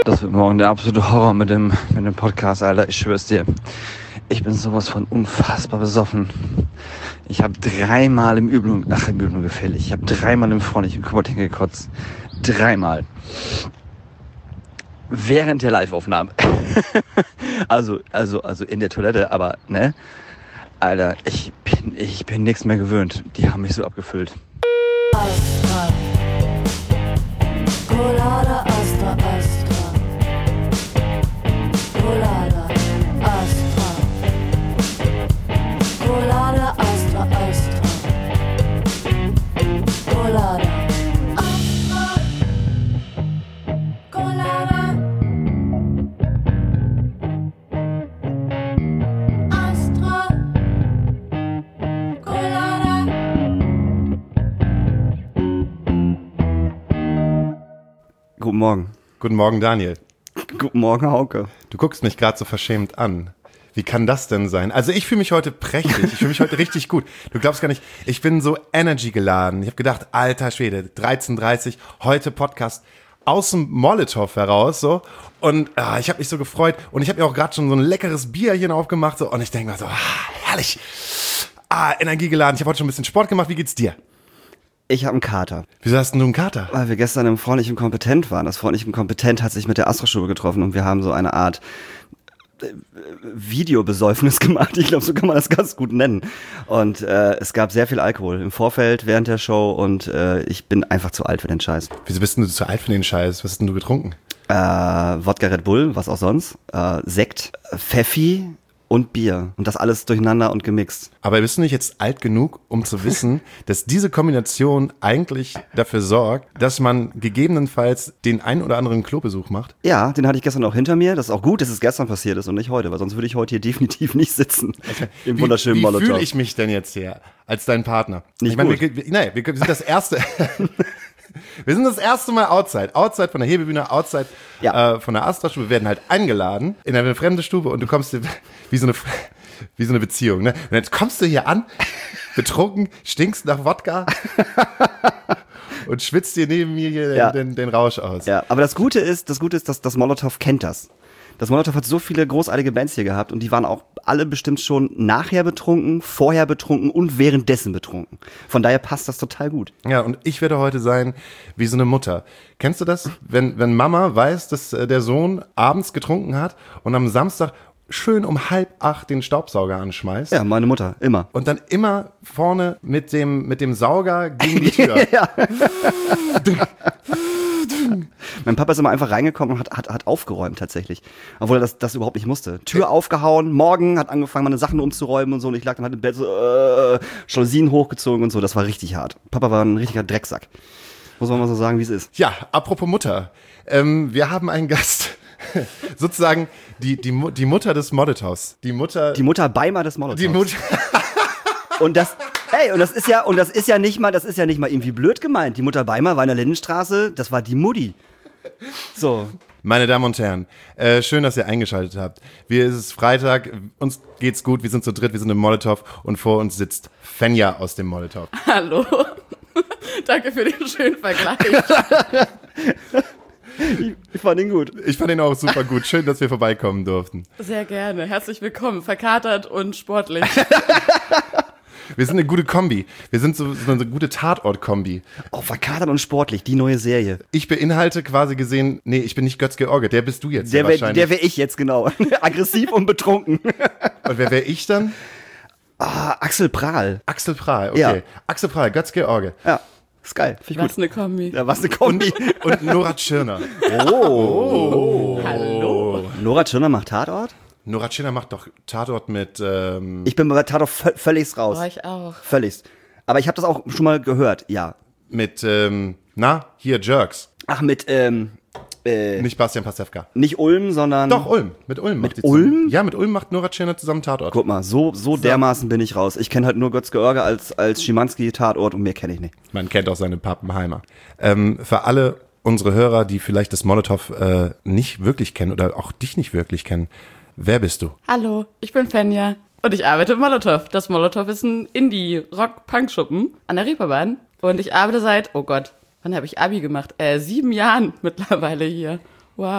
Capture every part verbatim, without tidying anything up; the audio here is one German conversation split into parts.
Das wird morgen der absolute Horror mit dem, mit dem Podcast, Alter. Ich schwör's dir. Ich bin sowas von unfassbar besoffen. Ich habe dreimal im Übung, ach im Übung gefällig. Ich habe dreimal im freundlichen Kommod hingekotzt. Dreimal. Während der Live-Aufnahme. also, also, also in der Toilette, aber, ne? Alter, ich bin, ich bin nichts mehr gewöhnt. Die haben mich so abgefüllt. Astra. Colada, Astra, Astra. Colada, Astra. Colada, Astra, Astra. Colada, Astra. Colada. Astra. Colada. Guten Morgen. Guten Morgen, Daniel. Guten Morgen, Hauke. Du guckst mich gerade so verschämt an. Wie kann das denn sein? Also ich fühle mich heute prächtig. Ich fühle mich heute richtig gut. Du glaubst gar nicht, ich bin so Energy geladen. Ich habe gedacht, alter Schwede, dreizehn Uhr dreißig, heute Podcast aus dem Molotow heraus. so Und ah, ich habe mich so gefreut. Und ich habe mir auch gerade schon so ein leckeres Bierchen aufgemacht. So, und ich denke mir so, ah, herrlich. Ah, Energie geladen. Ich habe heute schon ein bisschen Sport gemacht. Wie geht's dir? Ich habe einen Kater. Wieso hast denn du einen Kater? Weil wir gestern im Freundlichen Kompetent waren. Das Freundlichen Kompetent hat sich mit der Astra-Stube getroffen und wir haben so eine Art äh, Videobesäufnis gemacht. Ich glaube, so kann man das ganz gut nennen. Und äh, es gab sehr viel Alkohol im Vorfeld, während der Show und äh, ich bin einfach zu alt für den Scheiß. Wieso bist denn du zu alt für den Scheiß? Was hast denn du getrunken? Äh, Wodka Red Bull, was auch sonst. Äh, Sekt, Pfeffi und Bier. Und das alles durcheinander und gemixt. Aber bist du nicht jetzt alt genug, um zu wissen, dass diese Kombination eigentlich dafür sorgt, dass man gegebenenfalls den ein oder anderen Klobesuch macht? Ja, den hatte ich gestern auch hinter mir. Das ist auch gut, dass es gestern passiert ist und nicht heute, weil sonst würde ich heute hier definitiv nicht sitzen. Okay. Im wunderschönen Wie, wie Molotow. fühle ich mich denn jetzt hier als dein Partner? Nicht ich meine, gut. wir, wir, nein, wir, wir sind das erste... Wir sind das erste Mal outside. Outside von der Hebebühne, outside Ja. äh, von der Astra-Stube. Wir werden halt eingeladen in eine fremde Stube und du kommst dir wie so eine, wie so eine Beziehung. Ne? Und jetzt kommst du hier an, betrunken, stinkst nach Wodka und schwitzt dir neben mir hier Ja. den, den, den Rausch aus. Ja, aber das Gute ist, das Gute ist, dass das Molotow kennt das. Das Molotow hat so viele großartige Bands hier gehabt und die waren auch alle bestimmt schon nachher betrunken, vorher betrunken und währenddessen betrunken. Von daher passt das total gut. Ja, und ich werde heute sein wie so eine Mutter. Kennst du das? Wenn, wenn Mama weiß, dass äh, der Sohn abends getrunken hat und am Samstag schön um halb acht den Staubsauger anschmeißt. Ja, meine Mutter, immer. Und dann immer vorne mit dem, mit dem Sauger gegen die Tür. Ja. Mein Papa ist immer einfach reingekommen und hat, hat, hat aufgeräumt tatsächlich. Obwohl er das, das überhaupt nicht musste. Tür aufgehauen, morgen, hat angefangen, meine Sachen umzuräumen und so. Und ich lag dann halt im Bett so, äh, Jalousien hochgezogen und so. Das war richtig hart. Papa war ein richtiger Drecksack. Muss man mal so sagen, wie es ist. Ja, apropos Mutter. Ähm, wir haben einen Gast. Sozusagen die, die, Mu- die Mutter des Molotows. Die Mutter. Die Mutter Beimer des Molotows. Die Mutter. Und das, ey, und das ist ja, und das ist ja nicht mal, das ist ja nicht mal irgendwie blöd gemeint. Die Mutter Beimer war in der Lindenstraße, das war die Mutti. So. Meine Damen und Herren, äh, schön, dass ihr eingeschaltet habt. Wir, es ist Freitag, uns geht's gut, wir sind zu dritt, wir sind im Molotow und vor uns sitzt Fenja aus dem Molotow. Hallo. Danke für den schönen Vergleich. Ich, ich fand ihn gut. Ich fand ihn auch super gut. Schön, dass wir vorbeikommen durften. Sehr gerne. Herzlich willkommen. Verkatert und sportlich. Wir sind eine gute Kombi. Wir sind so, so eine gute Tatort-Kombi. Oh, verkatert und sportlich, die neue Serie. Ich beinhalte quasi gesehen, nee, ich bin nicht Götz-George, der bist du jetzt Der ja wäre wahrscheinlich. wär ich jetzt, genau. Aggressiv und betrunken. Und wer wäre ich dann? Ah, Axel Prahl. Axel Prahl, okay. Ja. Axel Prahl, Götz-George. Ja, ist geil. Finde ich Was gut. eine Kombi. Ja, was eine Kombi. Und Nora Tschirner. Oh. Hallo. Nora Tschirner macht Tatort? Nora Tschirner macht doch Tatort mit, ähm, Ich bin bei Tatort vö- völlig raus. War ich auch. Völlig. Aber ich habe das auch schon mal gehört, ja. mit, ähm, na, hier Jerks. Ach, mit, ähm, äh, Nicht Bastian Pastewka. nicht Ulm, sondern... Doch, Ulm. Mit Ulm macht die Ulm? zusammen. Ja, mit Ulm macht Nora Tschirner zusammen Tatort. Guck mal, so, so dermaßen bin ich raus. Ich kenne halt nur Götz-George als, als Schimanski-Tatort und mehr kenne ich nicht. Man kennt auch seine Pappenheimer. Ähm, für alle unsere Hörer, die vielleicht das Molotow äh, nicht wirklich kennen oder auch dich nicht wirklich kennen, wer bist du? Hallo, ich bin Fenja und ich arbeite im Molotow. Das Molotow ist ein Indie-Rock-Punk-Schuppen an der Reeperbahn. Und ich arbeite seit, oh Gott, wann habe ich Abi gemacht? Äh, sieben Jahren mittlerweile hier. Wow.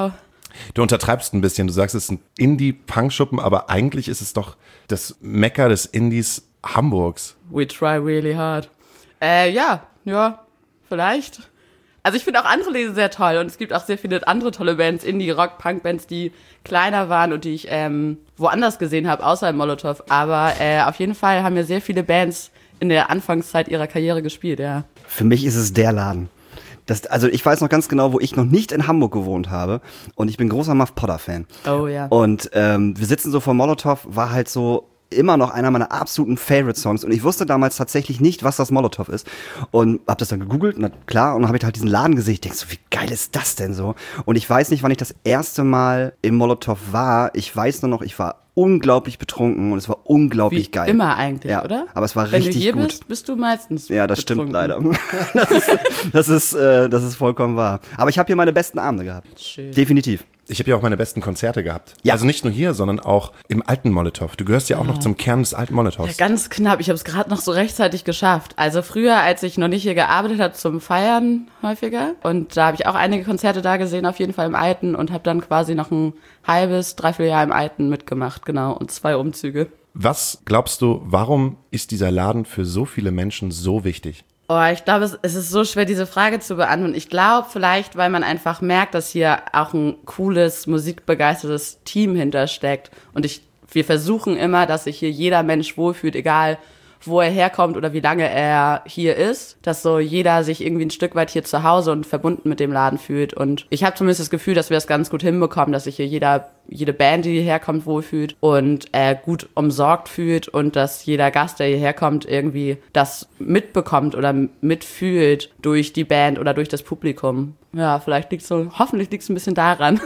Du untertreibst ein bisschen. Du sagst, es ist ein Indie-Punkschuppen, aber eigentlich ist es doch das Mekka des Indies Hamburgs. We try really hard. Äh, ja, ja, vielleicht. Also ich finde auch andere Lesen sehr toll und es gibt auch sehr viele andere tolle Bands, Indie-Rock-Punk-Bands, die kleiner waren und die ich ähm, woanders gesehen habe, außer im Molotow. Aber äh, auf jeden Fall haben mir sehr viele Bands in der Anfangszeit ihrer Karriere gespielt, ja. Für mich ist es der Laden. Das, also ich weiß noch ganz genau, wo ich noch nicht in Hamburg gewohnt habe und ich bin großer Muff Potter-Fan. Oh ja. Und ähm, wir sitzen so vor Molotow, war halt so immer noch einer meiner absoluten Favorite-Songs und ich wusste damals tatsächlich nicht, was das Molotow ist und hab das dann gegoogelt, na klar, und dann habe ich halt diesen Laden gesehen, ich denk so, wie geil ist das denn so? Und ich weiß nicht, wann ich das erste Mal im Molotow war, ich weiß nur noch, ich war unglaublich betrunken und es war unglaublich Wie geil. immer eigentlich, ja, oder? aber es war Wenn richtig du hier gut. bist, bist du meistens Ja, das betrunken. stimmt leider. Das ist, das ist, äh, das ist vollkommen wahr. Aber ich habe hier meine besten Abende gehabt. Schön. Definitiv. Ich habe ja auch meine besten Konzerte gehabt. Ja. Also nicht nur hier, sondern auch im alten Molotow. Du gehörst ja auch noch zum Kern des alten Molotows. Ganz knapp, ich habe es gerade noch so rechtzeitig geschafft. Also früher, als ich noch nicht hier gearbeitet habe, zum Feiern häufiger. Und da habe ich auch einige Konzerte da gesehen, auf jeden Fall im Alten. Und habe dann quasi noch ein halbes, dreiviertel Jahr im Alten mitgemacht, genau. Und zwei Umzüge. Was glaubst du, warum ist dieser Laden für so viele Menschen so wichtig? Oh, ich glaube, es, es ist so schwer, diese Frage zu beantworten. Ich glaube vielleicht, weil man einfach merkt, dass hier auch ein cooles, musikbegeistertes Team hintersteckt. Und ich, wir versuchen immer, dass sich hier jeder Mensch wohlfühlt, egal wo er herkommt oder wie lange er hier ist, dass so jeder sich irgendwie ein Stück weit hier zu Hause und verbunden mit dem Laden fühlt. Und ich habe zumindest das Gefühl, dass wir das ganz gut hinbekommen, dass sich hier jeder, jede Band, die hierher kommt, wohlfühlt und äh, gut umsorgt fühlt und dass jeder Gast, der hierher kommt, irgendwie das mitbekommt oder mitfühlt durch die Band oder durch das Publikum. Ja, vielleicht liegt's so, hoffentlich liegt's ein bisschen daran.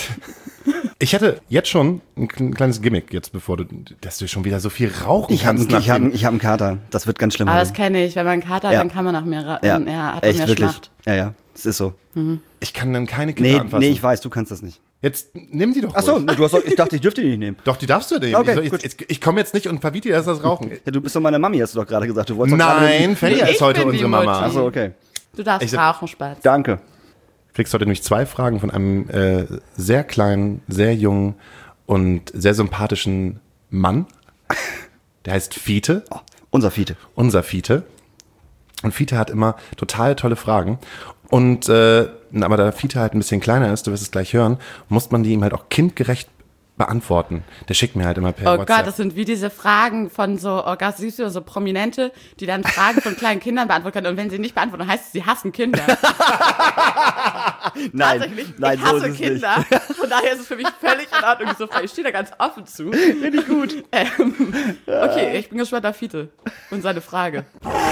Ich hätte jetzt schon ein kleines Gimmick, jetzt bevor du, dass du schon wieder so viel rauchen Ich habe kannst. ich hab, nachdem- ich hab einen Kater. Das wird ganz schlimm. Aber heute. das kenne ich, wenn man einen Kater hat, Ja. dann kann man nach mehr, ra- ja, ja, hat man echt mehr wirklich. Schmacht. Ja, ja, es ist so. Ich kann dann keine Kinder Nee, anfassen. nee, ich weiß, du kannst das nicht. Jetzt nimm die doch Ach so, ruhig. du hast doch, ich dachte, ich dürfte die nicht nehmen. Doch, die darfst du nehmen. Okay, ich soll- gut. ich, ich, ich komme jetzt nicht und verbiete dir erst das Rauchen. Ja, du bist doch meine Mami, hast du doch gerade gesagt. Du wolltest doch gerade Nein, Fenja Ich ist heute bin die unsere Mama. Mutti. Ach so, okay. Du darfst Ich- rauchen, Spatz. Danke. Du kriegst heute nämlich zwei Fragen von einem äh, sehr kleinen, sehr jungen und sehr sympathischen Mann. Der heißt Fiete, Oh, unser Fiete. unser Fiete. Und Fiete hat immer total tolle Fragen. Und äh, aber da Fiete halt ein bisschen kleiner ist, du wirst es gleich hören, muss man die ihm halt auch kindgerecht beantworten. Der schickt mir halt immer per Oh WhatsApp. Gott, das sind wie diese Fragen von so, oh Gott, siehst du, so Prominente, die dann Fragen von kleinen Kindern beantworten können. Und wenn sie nicht beantworten, heißt es, sie hassen Kinder. Nein, Tatsächlich, nein, ich so hasse ist es Kinder. Von daher ist es für mich völlig in Ordnung, diese Frage. Ich stehe da ganz offen zu. Finde ich gut. Ähm, okay, ich bin gespannt auf Fiete und seine Frage.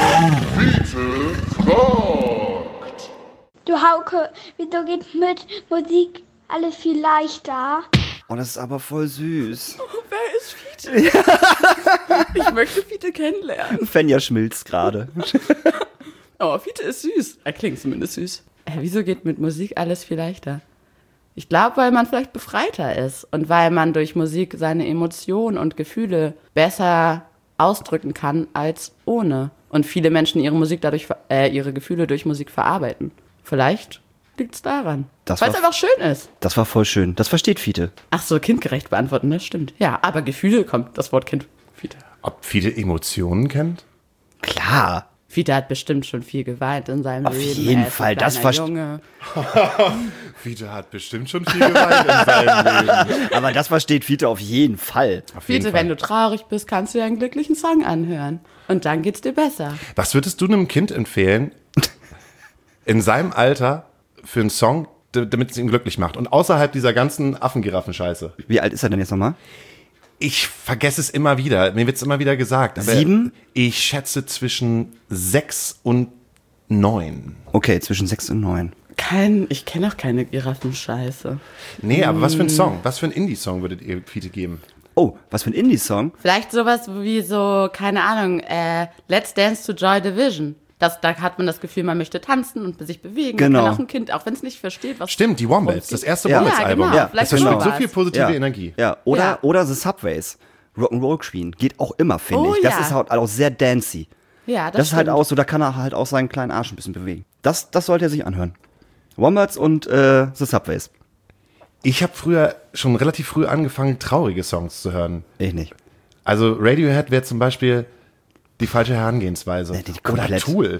Du Hauke, wieso geht mit Musik alles viel leichter? Oh, das ist aber voll süß. Wer ist Fiete? Ich möchte Fiete kennenlernen. Fenja schmilzt gerade. Oh, Fiete ist süß. Er klingt zumindest süß. Äh, wieso geht mit Musik alles viel leichter? Ich glaube, weil man vielleicht befreiter ist und weil man durch Musik seine Emotionen und Gefühle besser ausdrücken kann als ohne. Und viele Menschen ihre Musik dadurch, ver- äh, ihre Gefühle durch Musik verarbeiten. Vielleicht liegt's daran. Das Weil es war- einfach schön ist. Das war voll schön. Das versteht Fiete. Ach so, kindgerecht beantworten, das stimmt. Ja, aber Gefühle kommt das Wort Kind. Fiete. Ob Fiete Emotionen kennt? Klar. Fiete hat bestimmt schon viel geweint in seinem Auf Leben. jeden Er ist ein Fall, das kleiner verst- Junge. Fiete hat bestimmt schon viel geweint in seinem Leben. Aber das versteht Fiete auf jeden Fall. Auf jeden Fiete, Fall. wenn du traurig bist, kannst du dir einen glücklichen Song anhören. Und dann geht's dir besser. Was würdest du einem Kind empfehlen, in seinem Alter für einen Song, d- damit es ihn glücklich macht? Und außerhalb dieser ganzen Affengiraffen-Scheiße. Wie alt ist er denn jetzt nochmal? Ich vergesse es immer wieder. Mir wird es immer wieder gesagt. Aber Sieben? Ich schätze zwischen sechs und neun. Okay, zwischen sechs und neun. Kein, ich kenne auch keine Giraffenscheiße. Nee, aber was für ein Song? Was für ein Indie-Song würdet ihr Fiete geben? Oh, was für ein Indie-Song. Vielleicht sowas wie so, keine Ahnung, äh, Let's Dance to Joy Division. Das, da hat man das Gefühl, man möchte tanzen und sich bewegen. Genau. Man kann auch ein Kind, auch wenn es nicht versteht, was... Stimmt, die Wombats, das erste Ja. Wombats-Album. Ja, genau. Ja, Vielleicht das versprüht sowas. so viel positive Ja. Energie. Ja, oder, Ja. oder The Subways. Rock'n'Roll Queen. Geht auch immer, finde Oh, ich. Das ja. ist halt auch sehr dancey. Ja, das, Das, ist halt stimmt. auch so, da kann er halt auch seinen kleinen Arsch ein bisschen bewegen. Das, das sollte er sich anhören. Wombats und äh, The Subways. Ich habe früher schon relativ früh angefangen, traurige Songs zu hören. Ich nicht. Also Radiohead wäre zum Beispiel die falsche Herangehensweise. Ja, die Oder komplett. Tool.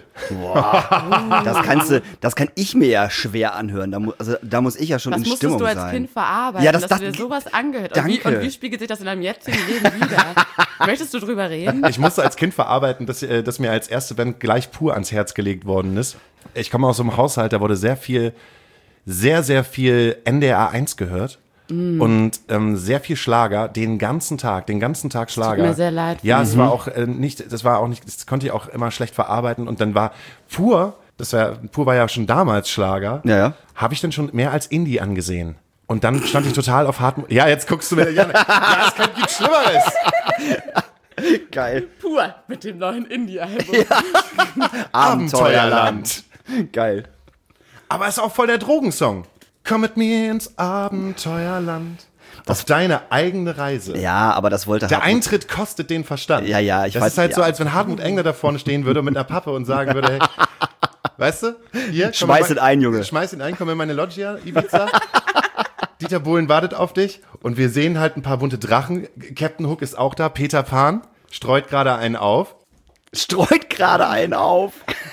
Das kannst du, das kann ich mir ja schwer anhören. Da, mu also, da muss ich ja schon Das in musstest Stimmung du als sein. Kind verarbeiten, Ja, das- dass das- du dir sowas angehört. Und wie, Danke. und wie spiegelt sich das in deinem jetzigen Leben wieder? Möchtest du drüber reden? Ich musste als Kind verarbeiten, dass, äh, dass mir als erste Band gleich pur ans Herz gelegt worden ist. Ich komme aus so einem Haushalt, da wurde sehr viel, sehr, sehr viel N D R eins gehört. Mm. Und ähm, sehr viel Schlager, den ganzen Tag, den ganzen Tag Schlager. mir sehr leid. Ja, es war auch äh, nicht, das war auch nicht, das konnte ich auch immer schlecht verarbeiten. Und dann war Pur, das war, Pur war ja schon damals Schlager, Ja, ja. habe ich dann schon mehr als Indie angesehen. Und dann stand ich total auf harten. Ja, jetzt guckst du mir ja, ja, es kann nichts Schlimmeres. Geil. Pur mit dem neuen Indie-Album. Abenteuerland. Geil. Aber es ist auch voll der Drogensong. Komm mit mir ins Abenteuerland. Auf deine eigene Reise. Ja, aber das wollte Der Hartmut- Eintritt kostet den Verstand. Ja, ja, ich das weiß- ist halt so, ja. als wenn Hartmut Engler da vorne stehen würde mit einer Pappe und sagen würde, hey, weißt du, hier, komm Schmeiß mal- ihn ein, Junge. Schmeiß ihn ein, komm in meine Loggia, Ibiza. Dieter Bohlen wartet auf dich und wir sehen halt ein paar bunte Drachen. Captain Hook ist auch da, Peter Pan streut gerade einen auf. Streut gerade einen auf.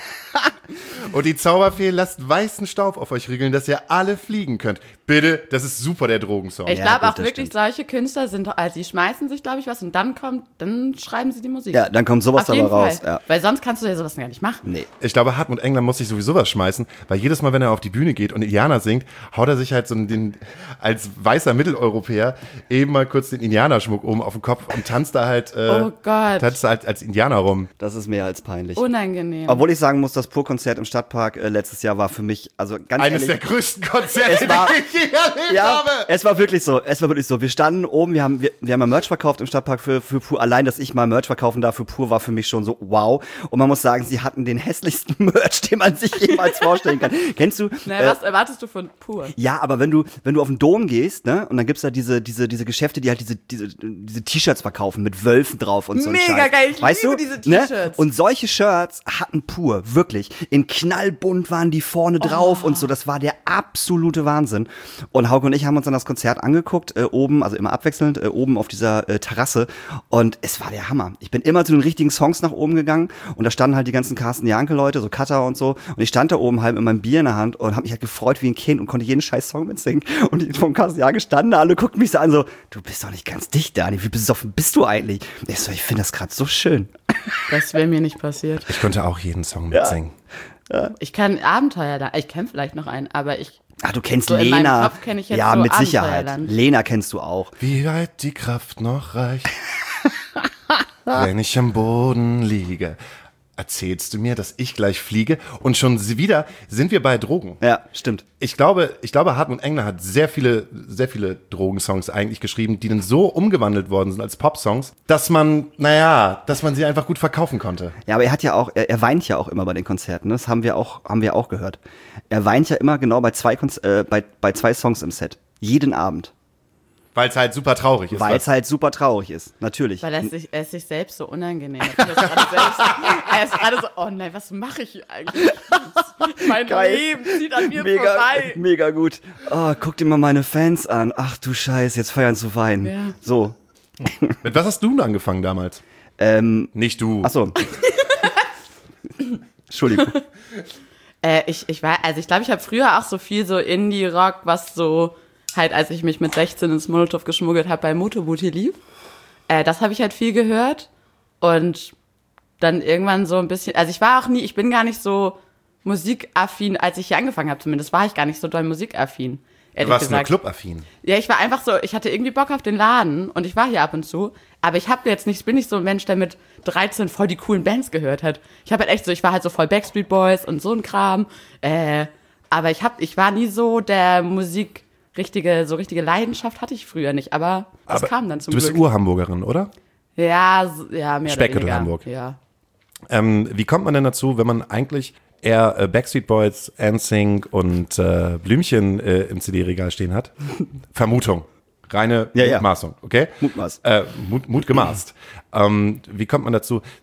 Und die Zauberfee lasst weißen Staub auf euch riegeln, dass ihr alle fliegen könnt. Bitte, das ist super, der Drogensong. Ich Ja, glaube gut, auch das wirklich, stimmt. solche Künstler sind, also die schmeißen sich, glaube ich, was und dann kommt, dann schreiben sie die Musik. Ja, dann kommt sowas Auf jeden dabei raus. Fall. Ja. Weil sonst kannst du ja sowas gar nicht machen. Nee. Ich glaube, Hartmut Engler muss sich sowieso was schmeißen, weil jedes Mal, wenn er auf die Bühne geht und Indianer singt, haut er sich halt so den, als weißer Mitteleuropäer eben mal kurz den Indianerschmuck oben auf den Kopf und tanzt da halt, äh, Oh Gott. tanzt da halt als Indianer rum. Das ist mehr als peinlich. Unangenehm. Obwohl ich sagen muss, das Pur-Konzert im Stadtpark äh, letztes Jahr war für mich, also ganz Eines ehrlich, der größten Konzerte, Es war- die ich je erlebt ja, habe. es war wirklich so, es war wirklich so. Wir standen oben, wir haben, wir, wir haben ja Merch verkauft im Stadtpark für, für Pur. Allein, dass ich mal Merch verkaufen darf für Pur, war für mich schon so wow. Und man muss sagen, sie hatten den hässlichsten Merch, den man sich jemals vorstellen kann. Kennst du? Na, äh, was erwartest du von Pur? Ja, aber wenn du, wenn du auf den Dom gehst, ne, und dann gibt's da diese, diese, diese Geschäfte, die halt diese, diese, diese T-Shirts verkaufen mit Wölfen drauf und so. ein Mega Scheiß. geil, ich weißt liebe du? diese Ne? T-Shirts. Und solche Shirts hatten Pur, wirklich. In knallbunt waren die vorne drauf und so. Das war der absolute Wahnsinn. Und Hauke und ich haben uns dann das Konzert angeguckt, äh, oben, also immer abwechselnd, äh, oben auf dieser äh, Terrasse. Und es war der Hammer. Ich bin immer zu den richtigen Songs nach oben gegangen und da standen halt die ganzen Carsten Janke-Leute, so Cutter und so. Und ich stand da oben halt mit meinem Bier in der Hand und habe mich halt gefreut wie ein Kind und konnte jeden scheiß Song mitsingen. Und die vom Carsten Janke standen da, alle guckten mich so an, so, du bist doch nicht ganz dicht, Dani. Wie besoffen bist du eigentlich? Ich so, ich finde das gerade so schön. Das wäre mir nicht passiert. Ich könnte auch jeden Song mitsingen. Ich kann Abenteuerland, ich kenne vielleicht noch einen, aber ich, Ah, du kennst So in meinem Lena. Kopf kenn ich jetzt ja, so mit Sicherheit. Abenteuerland. Lena kennst du auch. Wie weit die Kraft noch reicht, wenn ich am Boden liege. Erzählst du mir, dass ich gleich fliege? Und schon wieder sind wir bei Drogen. Ja, stimmt. Ich glaube, ich glaube, Hartmut Engler hat sehr viele, sehr viele Drogensongs eigentlich geschrieben, die dann so umgewandelt worden sind als Popsongs, dass man, naja, dass man sie einfach gut verkaufen konnte. Ja, aber er hat ja auch, er, er weint ja auch immer bei den Konzerten. Ne? Das haben wir auch, haben wir auch gehört. Er weint ja immer genau bei zwei, Konz äh, bei, bei zwei Songs im Set. Jeden Abend. Weil es halt super traurig ist. Weil es halt super traurig ist. Natürlich. weil er sich, er ist sich selbst so unangenehm. Er ist gerade selbst, er ist gerade so, oh nein, was mache ich hier eigentlich? Mein Geil. Leben zieht an mir mega, vorbei. mega gut. Oh, guck dir mal meine Fans an. Ach du Scheiß, jetzt feiern zu weinen. Ja. So. Mit was hast du denn angefangen damals? Ähm, Nicht du. ach so. Entschuldigung. Äh, ich, ich war, also ich glaube, ich habe früher auch so viel so Indie-Rock, was so halt, als ich mich mit sechzehn ins Molotow geschmuggelt habe, bei Motobuti lief. Äh, das habe ich halt viel gehört und dann irgendwann so ein bisschen, also ich war auch nie, ich bin gar nicht so musikaffin, als ich hier angefangen habe zumindest, war ich gar nicht so doll musikaffin. Du Ehrlich warst nur gesagt. clubaffin. Ja, ich war einfach so, ich hatte irgendwie Bock auf den Laden und ich war hier ab und zu, aber ich habe jetzt nicht, ich bin nicht so ein Mensch, der mit dreizehn voll die coolen Bands gehört hat. Ich habe halt echt so, ich war halt so voll Backstreet Boys und so ein Kram, äh, aber ich hab, ich war nie so der Musik, richtige, so richtige Leidenschaft hatte ich früher nicht, aber das Aber kam dann zum Du bist Glück. Urhamburgerin, oder? Ja, so- ja, mehr Speckgürtel oder weniger. Hamburg. Ja. Ähm, wie kommt man denn dazu, wenn man eigentlich eher äh, Backstreet Boys, N Sync und äh, Blümchen äh, im C D-Regal stehen hat? Vermutung. Reine Ja, ja. Mutmaßung, okay? Mutmaß. Äh, Mut, Mut gemaßt. ähm, wie kommt man dazu, sich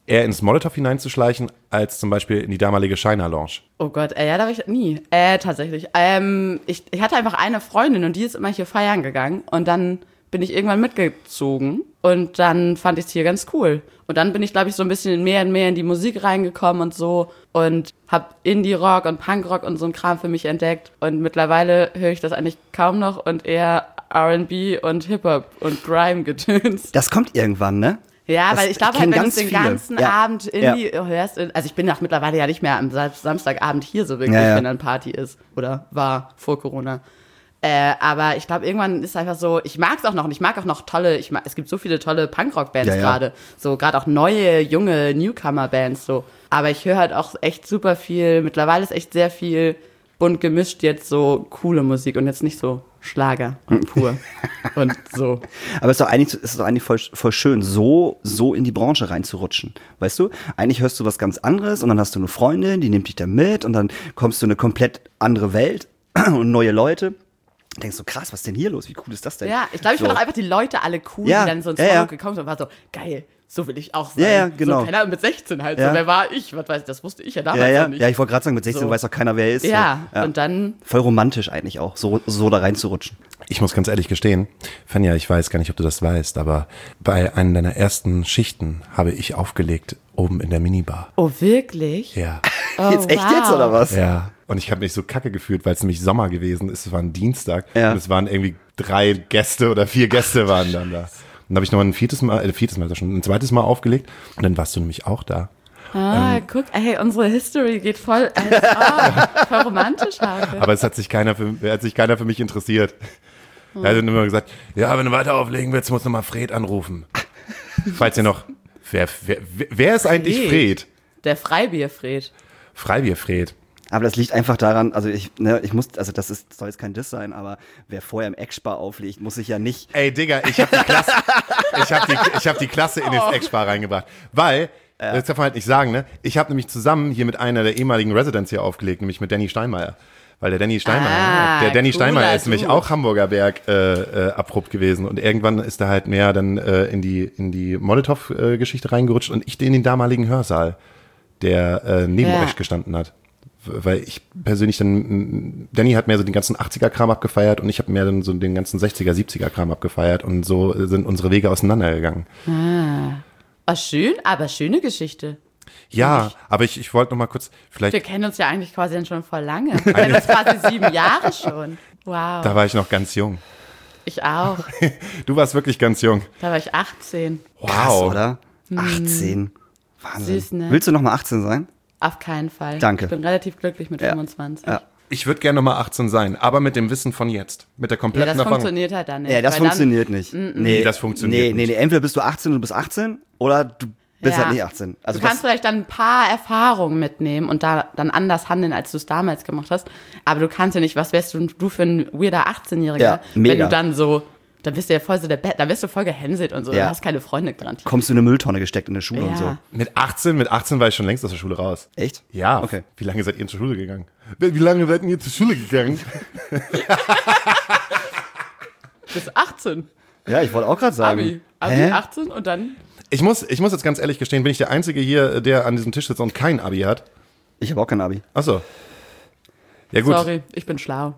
eher ins Molotow hineinzuschleichen, als zum Beispiel in die damalige Shiner Lounge? Oh Gott, äh, ja, da war ich nie. Äh, tatsächlich. Ähm, ich, ich hatte einfach eine Freundin und die ist immer hier feiern gegangen und dann bin ich irgendwann mitgezogen und dann fand ich es hier ganz cool. Und dann bin ich, glaube ich, so ein bisschen mehr und mehr in die Musik reingekommen und so und habe Indie-Rock und Punk-Rock und so ein Kram für mich entdeckt. Und mittlerweile höre ich das eigentlich kaum noch und eher R and B und Hip-Hop und Grime-Gedöns. Das kommt irgendwann, ne? Ja, Das weil ich glaube halt, kennen wenn du ganz den viele. ganzen Ja. Abend Indie hörst, also ich bin auch mittlerweile ja nicht mehr am Sa- Samstagabend hier so wirklich, Ja, ja. wenn dann Party ist oder war vor Corona. Äh, aber ich glaube, irgendwann ist einfach so, ich mag es auch noch und ich mag auch noch tolle, ich mag, es gibt so viele tolle Punkrock-Bands Ja, ja. gerade, so gerade auch neue, junge Newcomer-Bands so. Aber ich höre halt auch echt super viel, mittlerweile ist echt sehr viel bunt gemischt jetzt so coole Musik und jetzt nicht so Schlager und pur und so. Aber es ist doch eigentlich, es ist doch eigentlich voll, voll schön, so, so in die Branche reinzurutschen. Weißt du? Eigentlich hörst du was ganz anderes und dann hast du eine Freundin, die nimmt dich da mit und dann kommst du in eine komplett andere Welt und neue Leute. Denkst du, krass, was ist denn hier los? Wie cool ist das denn? Ja, ich glaube, ich so. fand auch einfach die Leute alle cool, Ja, die dann so ins ja, Forum ja. gekommen sind und war so, geil, so will ich auch sein. Ja, ja, genau. So, keine Ahnung, mit sechzehn halt, Ja. so, wer war ich? Was weiß ich, das wusste ich ja damals Ja, ja, noch nicht. ja, ich wollte gerade sagen, mit sechzehn So. weiß doch keiner, wer er ist. Ja, so. und dann, Voll romantisch eigentlich auch, so, so da reinzurutschen. Ich muss ganz ehrlich gestehen, Fenja, ich weiß gar nicht, ob du das weißt, aber bei einer deiner ersten Schichten habe ich aufgelegt, oben in der Minibar. oh wirklich? Ja. Oh, jetzt echt wow. jetzt, oder was? Ja. Und ich habe mich so kacke gefühlt, weil es nämlich Sommer gewesen ist. Es war ein Dienstag Ja. und es waren irgendwie drei Gäste oder vier Gäste waren dann da. Und dann habe ich noch ein viertes Mal, äh, viertes Mal, ist das schon ein zweites Mal aufgelegt und dann warst du nämlich auch da. Ah, guck, ey, unsere History geht voll, also, oh, voll romantisch heute. Aber es hat sich keiner für, hat sich keiner für mich interessiert. Er hat dann immer gesagt, ja, wenn du weiter auflegen willst, musst du mal Fred anrufen. Falls ihr noch, wer, wer, wer ist eigentlich Fred. Fred? Der Freibier-Fred. Freibier Fred. Aber das liegt einfach daran, also ich, ne, ich muss, also das ist, soll jetzt kein Diss sein, aber wer vorher im Eckspar auflegt, muss sich ja nicht. Ey, Digga, ich hab die Klasse, ich hab die, ich hab die Klasse in das Eckspar reingebracht. Weil, das darf man halt nicht sagen, ne? Ich habe nämlich zusammen hier mit einer der ehemaligen Residents hier aufgelegt, nämlich mit Danny Steinmeier. Weil der Danny Steinmeier, Ah, der Danny cooler Steinmeier ist nämlich Dude. auch Hamburger Berg äh, äh, abrupt gewesen. Und irgendwann ist er halt mehr dann äh, in die, in die Molotow-Geschichte reingerutscht und ich in den damaligen Hörsaal, der äh, neben Ja. euch gestanden hat. Weil ich persönlich dann, Danny hat mehr so den ganzen achtziger-Kram abgefeiert und ich habe mehr dann so den ganzen sechziger, siebziger-Kram abgefeiert und so sind unsere Wege auseinandergegangen. Ah, schön, aber schöne Geschichte. Ja, aber ich, ich wollte noch mal kurz, vielleicht, Wir kennen uns ja eigentlich quasi dann schon voll lange. Wir kennen uns quasi sieben Jahre schon. Wow. da war ich noch ganz jung. Ich auch. Du warst wirklich ganz jung. Da war ich achtzehn. Krass, Wow. oder? achtzehn. Wahnsinn. Süß, ne? Willst du noch mal achtzehn sein? Auf keinen Fall. Danke. Ich bin relativ glücklich mit Ja. fünfundzwanzig. Ja. Ich würde gerne noch mal achtzehn sein, aber mit dem Wissen von jetzt. Mit der Ja, kompletten das Erfahrung. funktioniert halt dann nicht. Ja, das weil dann- funktioniert nicht. Nee, das funktioniert nee, nee, nicht. nee, entweder bist du achtzehn und du bist achtzehn oder du bist Ja. halt nicht achtzehn. Also Du kannst das, vielleicht dann ein paar Erfahrungen mitnehmen und da dann anders handeln, als du es damals gemacht hast. Aber du kannst ja nicht, was wärst du, du für ein weirder achtzehnjähriger, Ja, wenn mega. du dann so, dann bist du ja voll so der Bett, dann wirst du voll gehänselt und so, Ja. dann hast keine Freunde garantiert. kommst du in eine Mülltonne gesteckt in der Schule und so. Ja. Mit achtzehn, mit achtzehn war ich schon längst aus der Schule raus. Echt? Ja. Okay. Wie lange seid ihr zur Schule gegangen? Wie lange seid ihr zur Schule gegangen? Bis achtzehn. Ja, ich wollte auch gerade sagen. Abi. Abi Hä? achtzehn und dann. Ich muss, ich muss jetzt ganz ehrlich gestehen, bin ich der Einzige hier, der an diesem Tisch sitzt und kein Abi hat? Ich habe auch kein Abi. Achso. Ja gut, Sorry, ich bin schlau.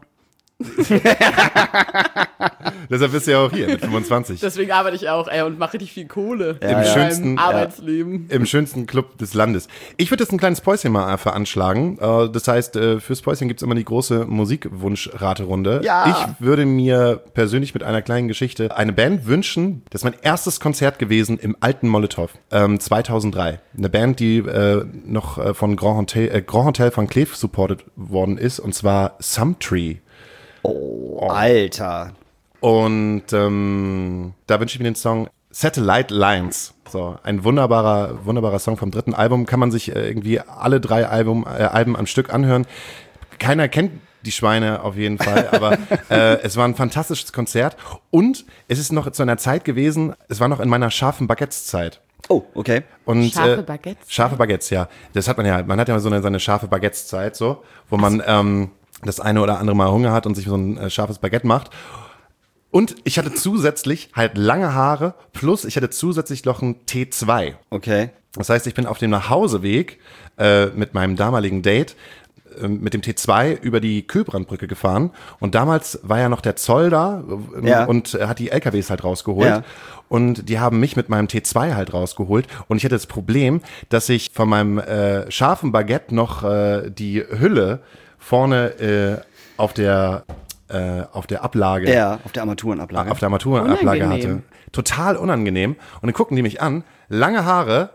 deshalb bist du ja auch hier mit fünfundzwanzig. Deswegen arbeite ich auch, ey, und mache richtig viel Kohle Im in meinem schönsten- Arbeitsleben. Im schönsten Club des Landes. Ich würde jetzt ein kleines Päuschen mal veranschlagen. Äh, Das heißt, äh, fürs Päuschen gibt's immer die große Musikwunsch-Raterunde. Ja. Ich würde mir persönlich mit einer kleinen Geschichte eine Band wünschen. Das ist mein erstes Konzert gewesen im alten Molotow, ähm, zweitausenddrei. Eine Band, die äh, noch äh, von Grand Hotel, äh, Grand Hotel Van Cleef supported worden ist, und zwar Sumtree. Oh, Alter. Und ähm, da wünsche ich mir den Song Satellite Lines. So, ein wunderbarer, wunderbarer Song vom dritten Album. Kann man sich äh, irgendwie alle drei Album, äh, Alben am Stück anhören. Keiner kennt die Schweine auf jeden Fall, aber äh, es war ein fantastisches Konzert. Und es ist noch zu einer Zeit gewesen, es war noch in meiner scharfen Baguettes-Zeit. Oh, okay. Und, Scharfe äh, Baguettes? Scharfe Baguettes, ja. Das hat man ja, man hat ja so eine, seine scharfe Baguettes-Zeit, so, wo man ähm, das eine oder andere Mal Hunger hat und sich so ein äh, scharfes Baguette macht. Und ich hatte zusätzlich halt lange Haare, plus ich hatte zusätzlich noch ein T zwei. Okay. Das heißt, ich bin auf dem Nachhauseweg äh, mit meinem damaligen Date äh, mit dem T zwei über die Kühlbrandbrücke gefahren. Und damals war ja noch der Zoll da äh, Ja. und äh, hat die L K Ws halt rausgeholt. Ja. Und die haben mich mit meinem T zwei halt rausgeholt. Und ich hatte das Problem, dass ich von meinem äh, scharfen Baguette noch äh, die Hülle vorne äh, auf der äh, auf der Ablage Ja, auf der Armaturenablage. auf der Armaturenablage hatte. Unangenehm. Total unangenehm. Und dann gucken die mich an, lange Haare,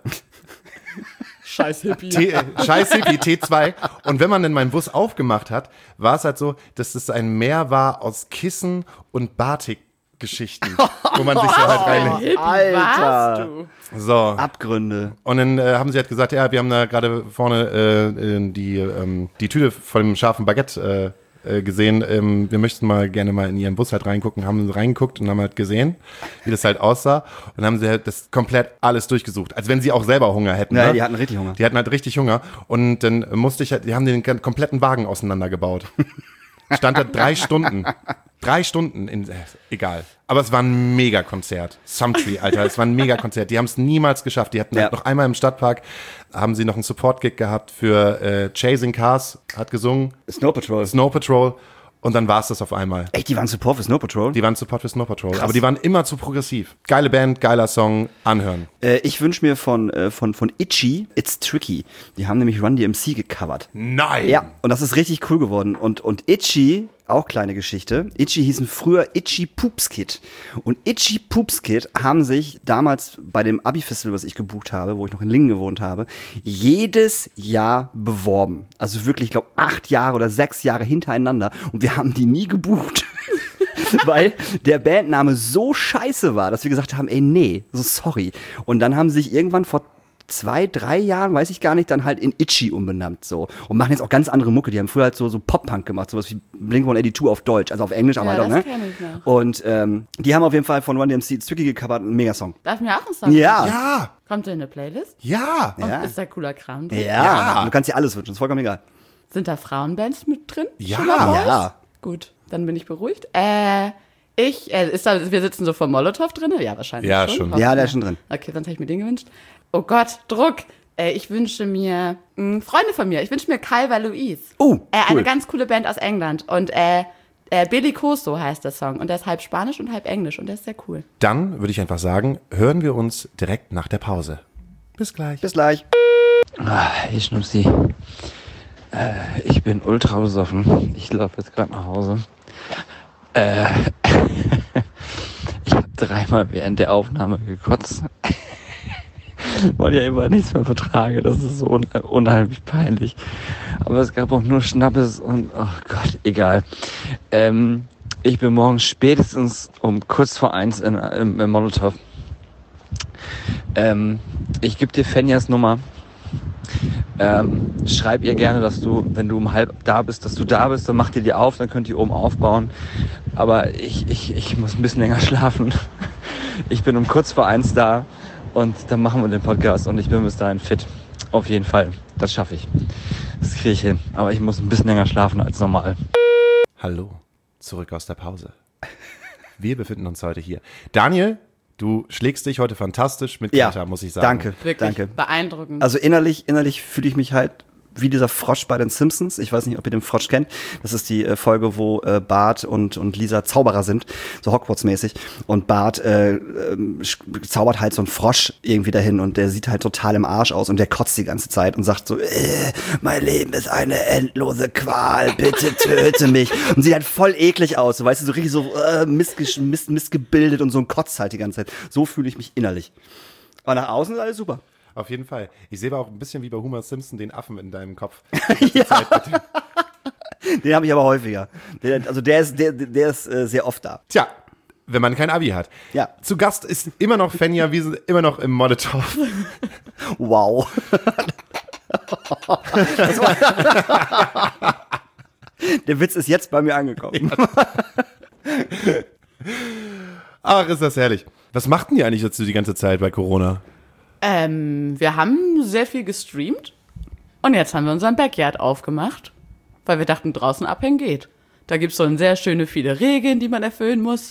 Scheiß Hippie. T, äh, scheiß Hippie, T zwei. Und wenn man dann meinen Bus aufgemacht hat, war es halt so, dass es ein Meer war aus Kissen und Batik-Geschichten, wo man sich so halt reinlegt. Hippie Alter. warst du? So. Abgründe. Und dann äh, haben sie halt gesagt, ja, wir haben da gerade vorne äh, äh, die, ähm, die Tüte von dem scharfen Baguette äh, äh, gesehen. Ähm, wir möchten mal gerne mal in ihren Bus halt reingucken. Haben reingeguckt und haben halt gesehen, wie das halt aussah. Und haben sie halt das komplett alles durchgesucht. Als wenn sie auch selber Hunger hätten. Ja, ne? die hatten richtig Hunger. Die hatten halt richtig Hunger. Und dann musste ich halt, die haben den gan- kompletten Wagen auseinandergebaut. Stand da drei Stunden. Drei Stunden in, äh, egal. Aber es war ein Mega-Konzert. Sumtree, Alter, es war ein Mega-Konzert. Die haben es niemals geschafft. Die hatten Ja. halt noch einmal im Stadtpark, haben sie noch einen Support-Gig gehabt für äh, Chasing Cars, hat gesungen, Snow Patrol. Snow Patrol. Und dann war es das auf einmal. Echt, die waren Support für Snow Patrol? Die waren Support für Snow Patrol. Aber die waren immer zu progressiv. Geile Band, geiler Song, anhören. Äh, ich wünsche mir von, äh, von, von Itchy, It's Tricky. Die haben nämlich Run D M C gecovert. Nein! Ja, und das ist richtig cool geworden. Und, und Itchy, auch kleine Geschichte, Itchy hießen früher Itchy Poops Kid. Und Itchy Poops Kid haben sich damals bei dem Abi-Festival, was ich gebucht habe, wo ich noch in Lingen gewohnt habe, jedes Jahr beworben. Also wirklich, ich glaube, acht Jahre oder sechs Jahre hintereinander. Und wir haben die nie gebucht. Weil der Bandname so scheiße war, dass wir gesagt haben, ey, nee, so sorry. Und dann haben sie sich irgendwann vor zwei, drei Jahren, weiß ich gar nicht, dann halt in Itchy umbenannt so. Und machen jetzt auch ganz andere Mucke. Die haben früher halt so, so Pop-Punk gemacht, sowas wie Blink one eighty-two auf Deutsch, also auf Englisch, aber Ja, halt auch, das ne? kenn ich noch. Und ähm, die haben auf jeden Fall von Run D M C It's Tricky gecovert, ein Megasong. Darf ich mir auch einen Song? Ja. Ja! Kommt der in eine Playlist? Ja! Und Ja. ist da cooler Kram drin? Ja, Ja. du kannst dir alles wünschen, ist vollkommen egal. Sind da Frauenbands mit drin? Ja. Sugar Boys? Ja. Gut, dann bin ich beruhigt. Äh, ich, äh, ist da, wir sitzen so vor Molotow drin? Ja, wahrscheinlich Ja, schon. schon. Hoffen Ja, der wir. ist schon drin. Okay, sonst hätte ich mir den gewünscht. Oh Gott, Druck. Äh, ich wünsche mir, mh, Freunde von mir, ich wünsche mir Calva Louise. Oh, Äh, cool. eine ganz coole Band aus England. Und äh, äh, Bellicoso heißt der Song. Und der ist halb Spanisch und halb Englisch. Und der ist sehr cool. Dann würde ich einfach sagen, hören wir uns direkt nach der Pause. Bis gleich. Bis gleich. Hey Schnupsi, äh, ich bin ultra besoffen. Ich laufe jetzt gerade nach Hause. Äh, ich habe dreimal während der Aufnahme gekotzt, weil ich einfach nichts mehr vertrage. Das ist so un unheimlich peinlich. Aber es gab auch nur Schnappes und, oh Gott, egal. Ähm, ich bin morgen spätestens um kurz vor eins in, in, in Molotow. Ähm, ich gebe dir Fenjas Nummer. Ähm, schreib ihr gerne, dass du, wenn du um halb da bist, dass du da bist, dann mach dir die auf, dann könnt ihr oben aufbauen. Aber ich, ich, ich muss ein bisschen länger schlafen. Ich bin um kurz vor eins da und dann machen wir den Podcast und ich bin bis dahin fit. Auf jeden Fall, das schaffe ich. Das kriege ich hin. Aber ich muss ein bisschen länger schlafen als normal. Hallo, zurück aus der Pause. Wir befinden uns heute hier. Daniel, du schlägst dich heute fantastisch mit Ja, Greta, muss ich sagen. danke, Wirklich danke. beeindruckend. Also innerlich, innerlich fühle ich mich halt wie dieser Frosch bei den Simpsons. Ich weiß nicht, ob ihr den Frosch kennt. Das ist die äh, Folge, wo äh, Bart und, und Lisa Zauberer sind, so Hogwarts-mäßig. Und Bart äh, ähm, zaubert halt so einen Frosch irgendwie dahin und der sieht halt total im Arsch aus und der kotzt die ganze Zeit und sagt so, äh, mein Leben ist eine endlose Qual, bitte töte mich. Und sieht halt voll eklig aus, so, weißt du, so richtig so äh, missgesch- miss, missgebildet und so ein Kotz halt die ganze Zeit. So fühle ich mich innerlich. Aber nach außen ist alles super. Auf jeden Fall. Ich sehe aber auch ein bisschen wie bei Homer Simpson den Affen in deinem Kopf. Den habe ich aber häufiger. Der, also der ist, der, der ist äh, sehr oft da. Tja, wenn man kein Abi hat. Ja. Zu Gast ist immer noch Fenja, wir sind immer noch im Molotow. Wow. Das war der Witz ist jetzt bei mir angekommen. Ach, ist das herrlich. Was machten die eigentlich dazu die ganze Zeit bei Corona? Ähm, wir haben sehr viel gestreamt und jetzt haben wir unseren Backyard aufgemacht, weil wir dachten, draußen abhängen geht. Da gibt's so sehr schöne viele Regeln, die man erfüllen muss.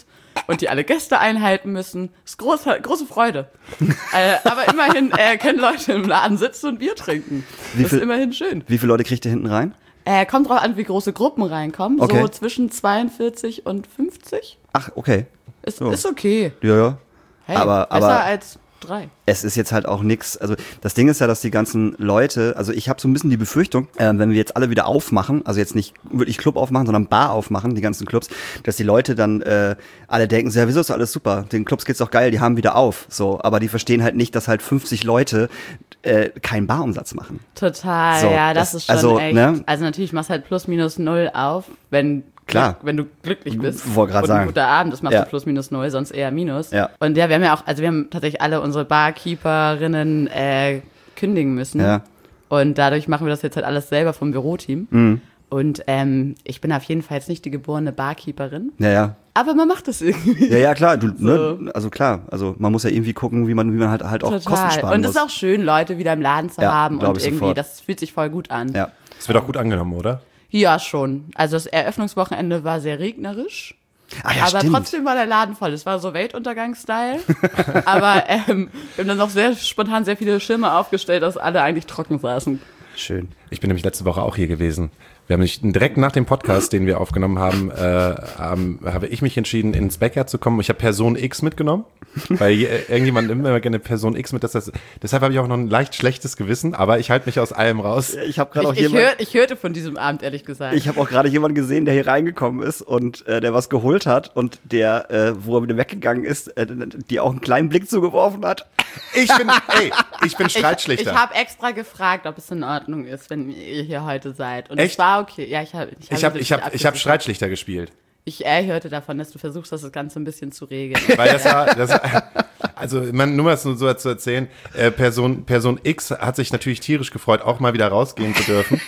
und die alle Gäste einhalten müssen. Das ist große, große Freude. äh, aber immerhin äh, können Leute im Laden sitzen und Bier trinken. Wie Das viel- ist immerhin schön. Wie viele Leute kriegt ihr hinten rein? Äh, kommt drauf an, wie große Gruppen reinkommen. Okay. So zwischen zweiundvierzig und fünfzig. Ach, okay. Ist, So. ist okay. Ja, ja. Hey, Aber- besser aber- als drei. Es ist jetzt halt auch nix, also das Ding ist ja, dass die ganzen Leute, also ich habe so ein bisschen die Befürchtung, äh, wenn wir jetzt alle wieder aufmachen, also jetzt nicht wirklich Club aufmachen, sondern Bar aufmachen, die ganzen Clubs, dass die Leute dann äh, alle denken, so, ja, wieso ist alles super, den Clubs geht's doch geil, die haben wieder auf, so, aber die verstehen halt nicht, dass halt fünfzig Leute äh, keinen Barumsatz machen. Total, So, ja, das, das- ist schon also, echt. ne? Also natürlich machst du halt plus minus null auf, wenn Klar. wenn du glücklich bist. Wollte grad und sagen. ein guter Abend, das machst Ja. du plus minus null, sonst eher minus. Ja. Und ja, wir haben ja auch, also wir haben tatsächlich alle unsere Barkeeperinnen äh, kündigen müssen. Ja. Und dadurch machen wir das jetzt halt alles selber vom Büroteam. Mhm. Und ähm, ich bin auf jeden Fall jetzt nicht die geborene Barkeeperin, Ja, ja. aber man macht das irgendwie. Ja, ja, klar, du, So. ne, also klar, also man muss ja irgendwie gucken, wie man, wie man halt, halt auch Kosten Total. sparen Und es muss. ist auch schön, Leute wieder im Laden zu Ja, haben glaub und ich irgendwie, sofort. das fühlt sich voll gut an. Ja. Das wird auch gut angenommen, oder? Ja, schon. Also das Eröffnungswochenende war sehr regnerisch. Ah, ja, aber stimmt. trotzdem war der Laden voll. Es war so Weltuntergang-Style. aber ähm, wir haben dann noch sehr spontan sehr viele Schirme aufgestellt, dass alle eigentlich trocken saßen. Schön. Ich bin nämlich letzte Woche auch hier gewesen. Wir haben mich direkt nach dem Podcast, den wir aufgenommen haben, äh, ähm, habe ich mich entschieden, ins Backyard zu kommen. Ich habe Person X mitgenommen, weil je- irgendjemand nimmt immer gerne Person X mit. Das heißt, deshalb habe ich auch noch ein leicht schlechtes Gewissen, aber ich halte mich aus allem raus. Ich habe gerade auch Ich, ich, jemand, hör, ich hörte von diesem Abend, ehrlich gesagt. ich habe auch gerade jemanden gesehen, der hier reingekommen ist und äh, der was geholt hat und der, äh, wo er wieder weggegangen ist, äh, die auch einen kleinen Blick zugeworfen hat. Ich bin, ey, ich bin ich Streitschlichter. ich habe extra gefragt, ob es in Ordnung ist, wenn ihr hier heute seid. Und Echt? es war okay. Ja, ich habe ich Ich habe ich hab, ich hab Streitschlichter gespielt. Ich äh, hörte davon, dass du versuchst, das Ganze ein bisschen zu regeln. Weil das war, das war also man, nur mal so so zu erzählen, äh, Person, Person X hat sich natürlich tierisch gefreut, auch mal wieder rausgehen zu dürfen.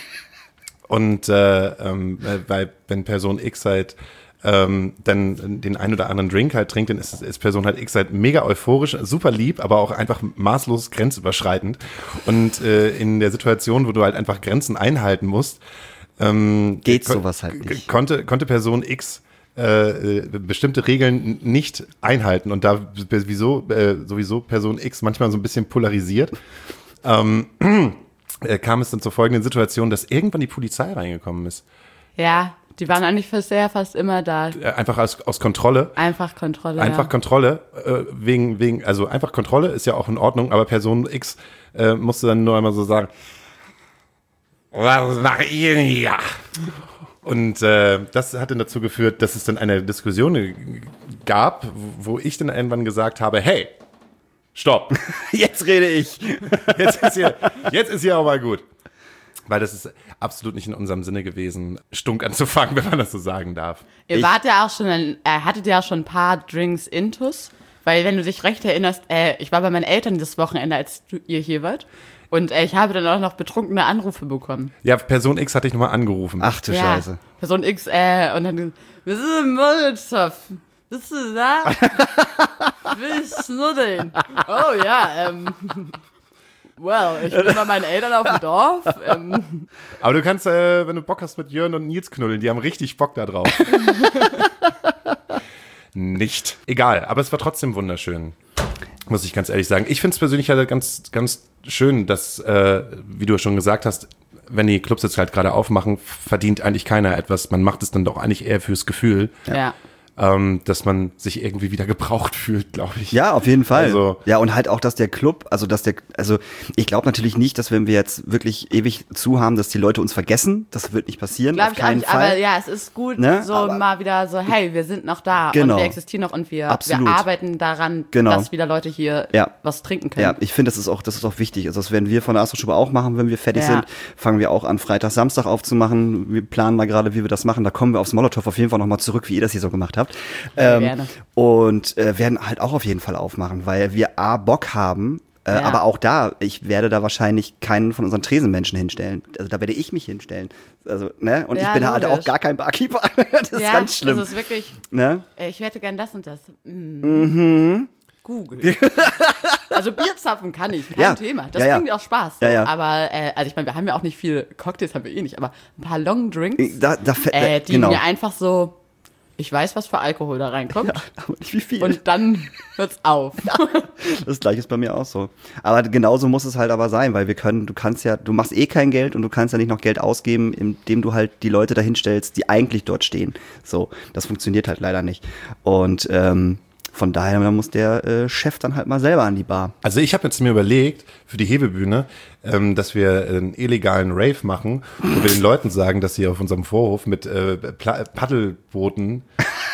Und äh, ähm, äh, weil wenn Person X halt ähm, dann den ein oder anderen Drink halt trinkt, dann ist, ist Person halt X halt mega euphorisch, super lieb, aber auch einfach maßlos grenzüberschreitend. Und äh, in der Situation, wo du halt einfach Grenzen einhalten musst, ähm, Geht kon- sowas halt nicht. Konnte, konnte Person X äh, äh, bestimmte Regeln nicht einhalten und da wieso, äh, sowieso Person X manchmal so ein bisschen polarisiert, ähm, äh, kam es dann zur folgenden Situation, dass irgendwann die Polizei reingekommen ist. Ja, die waren eigentlich fast sehr fast immer da. Äh, einfach aus, aus Kontrolle. Einfach Kontrolle. Einfach ja. Kontrolle, äh, wegen, wegen, also einfach Kontrolle ist ja auch in Ordnung, aber Person X äh, musste dann nur einmal so sagen, was macht ihr denn hier? Und äh, das hat dann dazu geführt, dass es dann eine Diskussion äh, gab, wo ich dann irgendwann gesagt habe, hey, stopp, Jetzt rede ich. jetzt ist hier, jetzt ist hier auch mal gut. Weil das ist absolut nicht in unserem Sinne gewesen, stunk anzufangen, wenn man das so sagen darf. Ihr Ich- wart ja auch schon, ein, äh, hattet ja auch schon ein paar Drinks intus, weil wenn du dich recht erinnerst, äh, ich war bei meinen Eltern das Wochenende, als du, ihr hier wart, und äh, ich habe dann auch noch betrunkene Anrufe bekommen. Ja, Person X hatte ich nochmal angerufen. Ach du Scheiße. Person X, äh, und dann, wir sind im Molotow. Bist du da? Will ich snuddeln? Oh ja, ähm, well, ich bin bei meinen Eltern auf dem Dorf, ähm, Aber du kannst, äh, wenn du Bock hast, mit Jörn und Nils knuddeln, die haben richtig Bock da drauf. Nicht. Egal, aber es war trotzdem wunderschön. Muss ich ganz ehrlich sagen. Ich finde es persönlich halt ganz, ganz schön, dass, äh, wie du schon gesagt hast, wenn die Clubs jetzt halt gerade aufmachen, verdient eigentlich keiner etwas. Man macht es dann doch eigentlich eher fürs Gefühl, ja. ähm, dass man sich irgendwie wieder gebraucht fühlt, glaube ich. Ja, auf jeden Fall. Also- ja, und halt auch, dass der Club, also dass der, also ich glaube natürlich nicht, dass wenn wir jetzt wirklich ewig zu haben, dass die Leute uns vergessen. Das wird nicht passieren. Glaube auf ich auch keinen nicht, Fall. aber ja, es ist gut, Ne? so Aber- mal wieder so, hey, wir sind noch da Genau. und wir existieren noch und wir, Absolut. wir arbeiten daran, Genau. dass wieder Leute hier Ja. was trinken können. Ja, ich finde, das ist auch, das ist auch wichtig. Also das werden wir von der Astroschube auch machen, wenn wir fertig Ja. sind. Fangen wir auch an, Freitag, Samstag aufzumachen. Wir planen mal gerade, wie wir das machen. Da kommen wir aufs Molotow auf jeden Fall nochmal zurück, wie ihr das hier so gemacht habt. Ähm, gerne. und äh, werden halt auch auf jeden Fall aufmachen, weil wir A, Bock haben, äh, Ja. aber auch da, ich werde da wahrscheinlich keinen von unseren Tresenmenschen hinstellen. Also da werde ich mich hinstellen. Also, ne? Und Ja, ich bin halt logisch. auch gar kein Barkeeper. Das ist ja, ganz schlimm. das ist wirklich, Ne? äh, ich hätte gern das und das. Mhm. Google. Also Bierzapfen kann ich, kein Ja. Thema. Das Ja, ja. bringt auch Spaß. So. Ja, ja. Aber, äh, also ich meine, wir haben ja auch nicht viel Cocktails, haben wir eh nicht, aber ein paar Long Drinks, Da, da, äh, die genau. mir einfach so, ich weiß, was für Alkohol da reinkommt. Aber nicht wie viel. Und dann hört's auf. Das gleiche ist bei mir auch so. Aber genauso muss es halt aber sein, weil wir können, du kannst ja, du machst eh kein Geld und du kannst ja nicht noch Geld ausgeben, indem du halt die Leute dahin stellst, die eigentlich dort stehen. So, das funktioniert halt leider nicht. Und ähm, von daher muss der äh, Chef dann halt mal selber an die Bar. Also ich habe jetzt mir überlegt, für die Hebebühne, ähm, dass wir einen illegalen Rave machen, wo wir den Leuten sagen, dass sie auf unserem Vorhof mit äh, Pla- Paddelbooten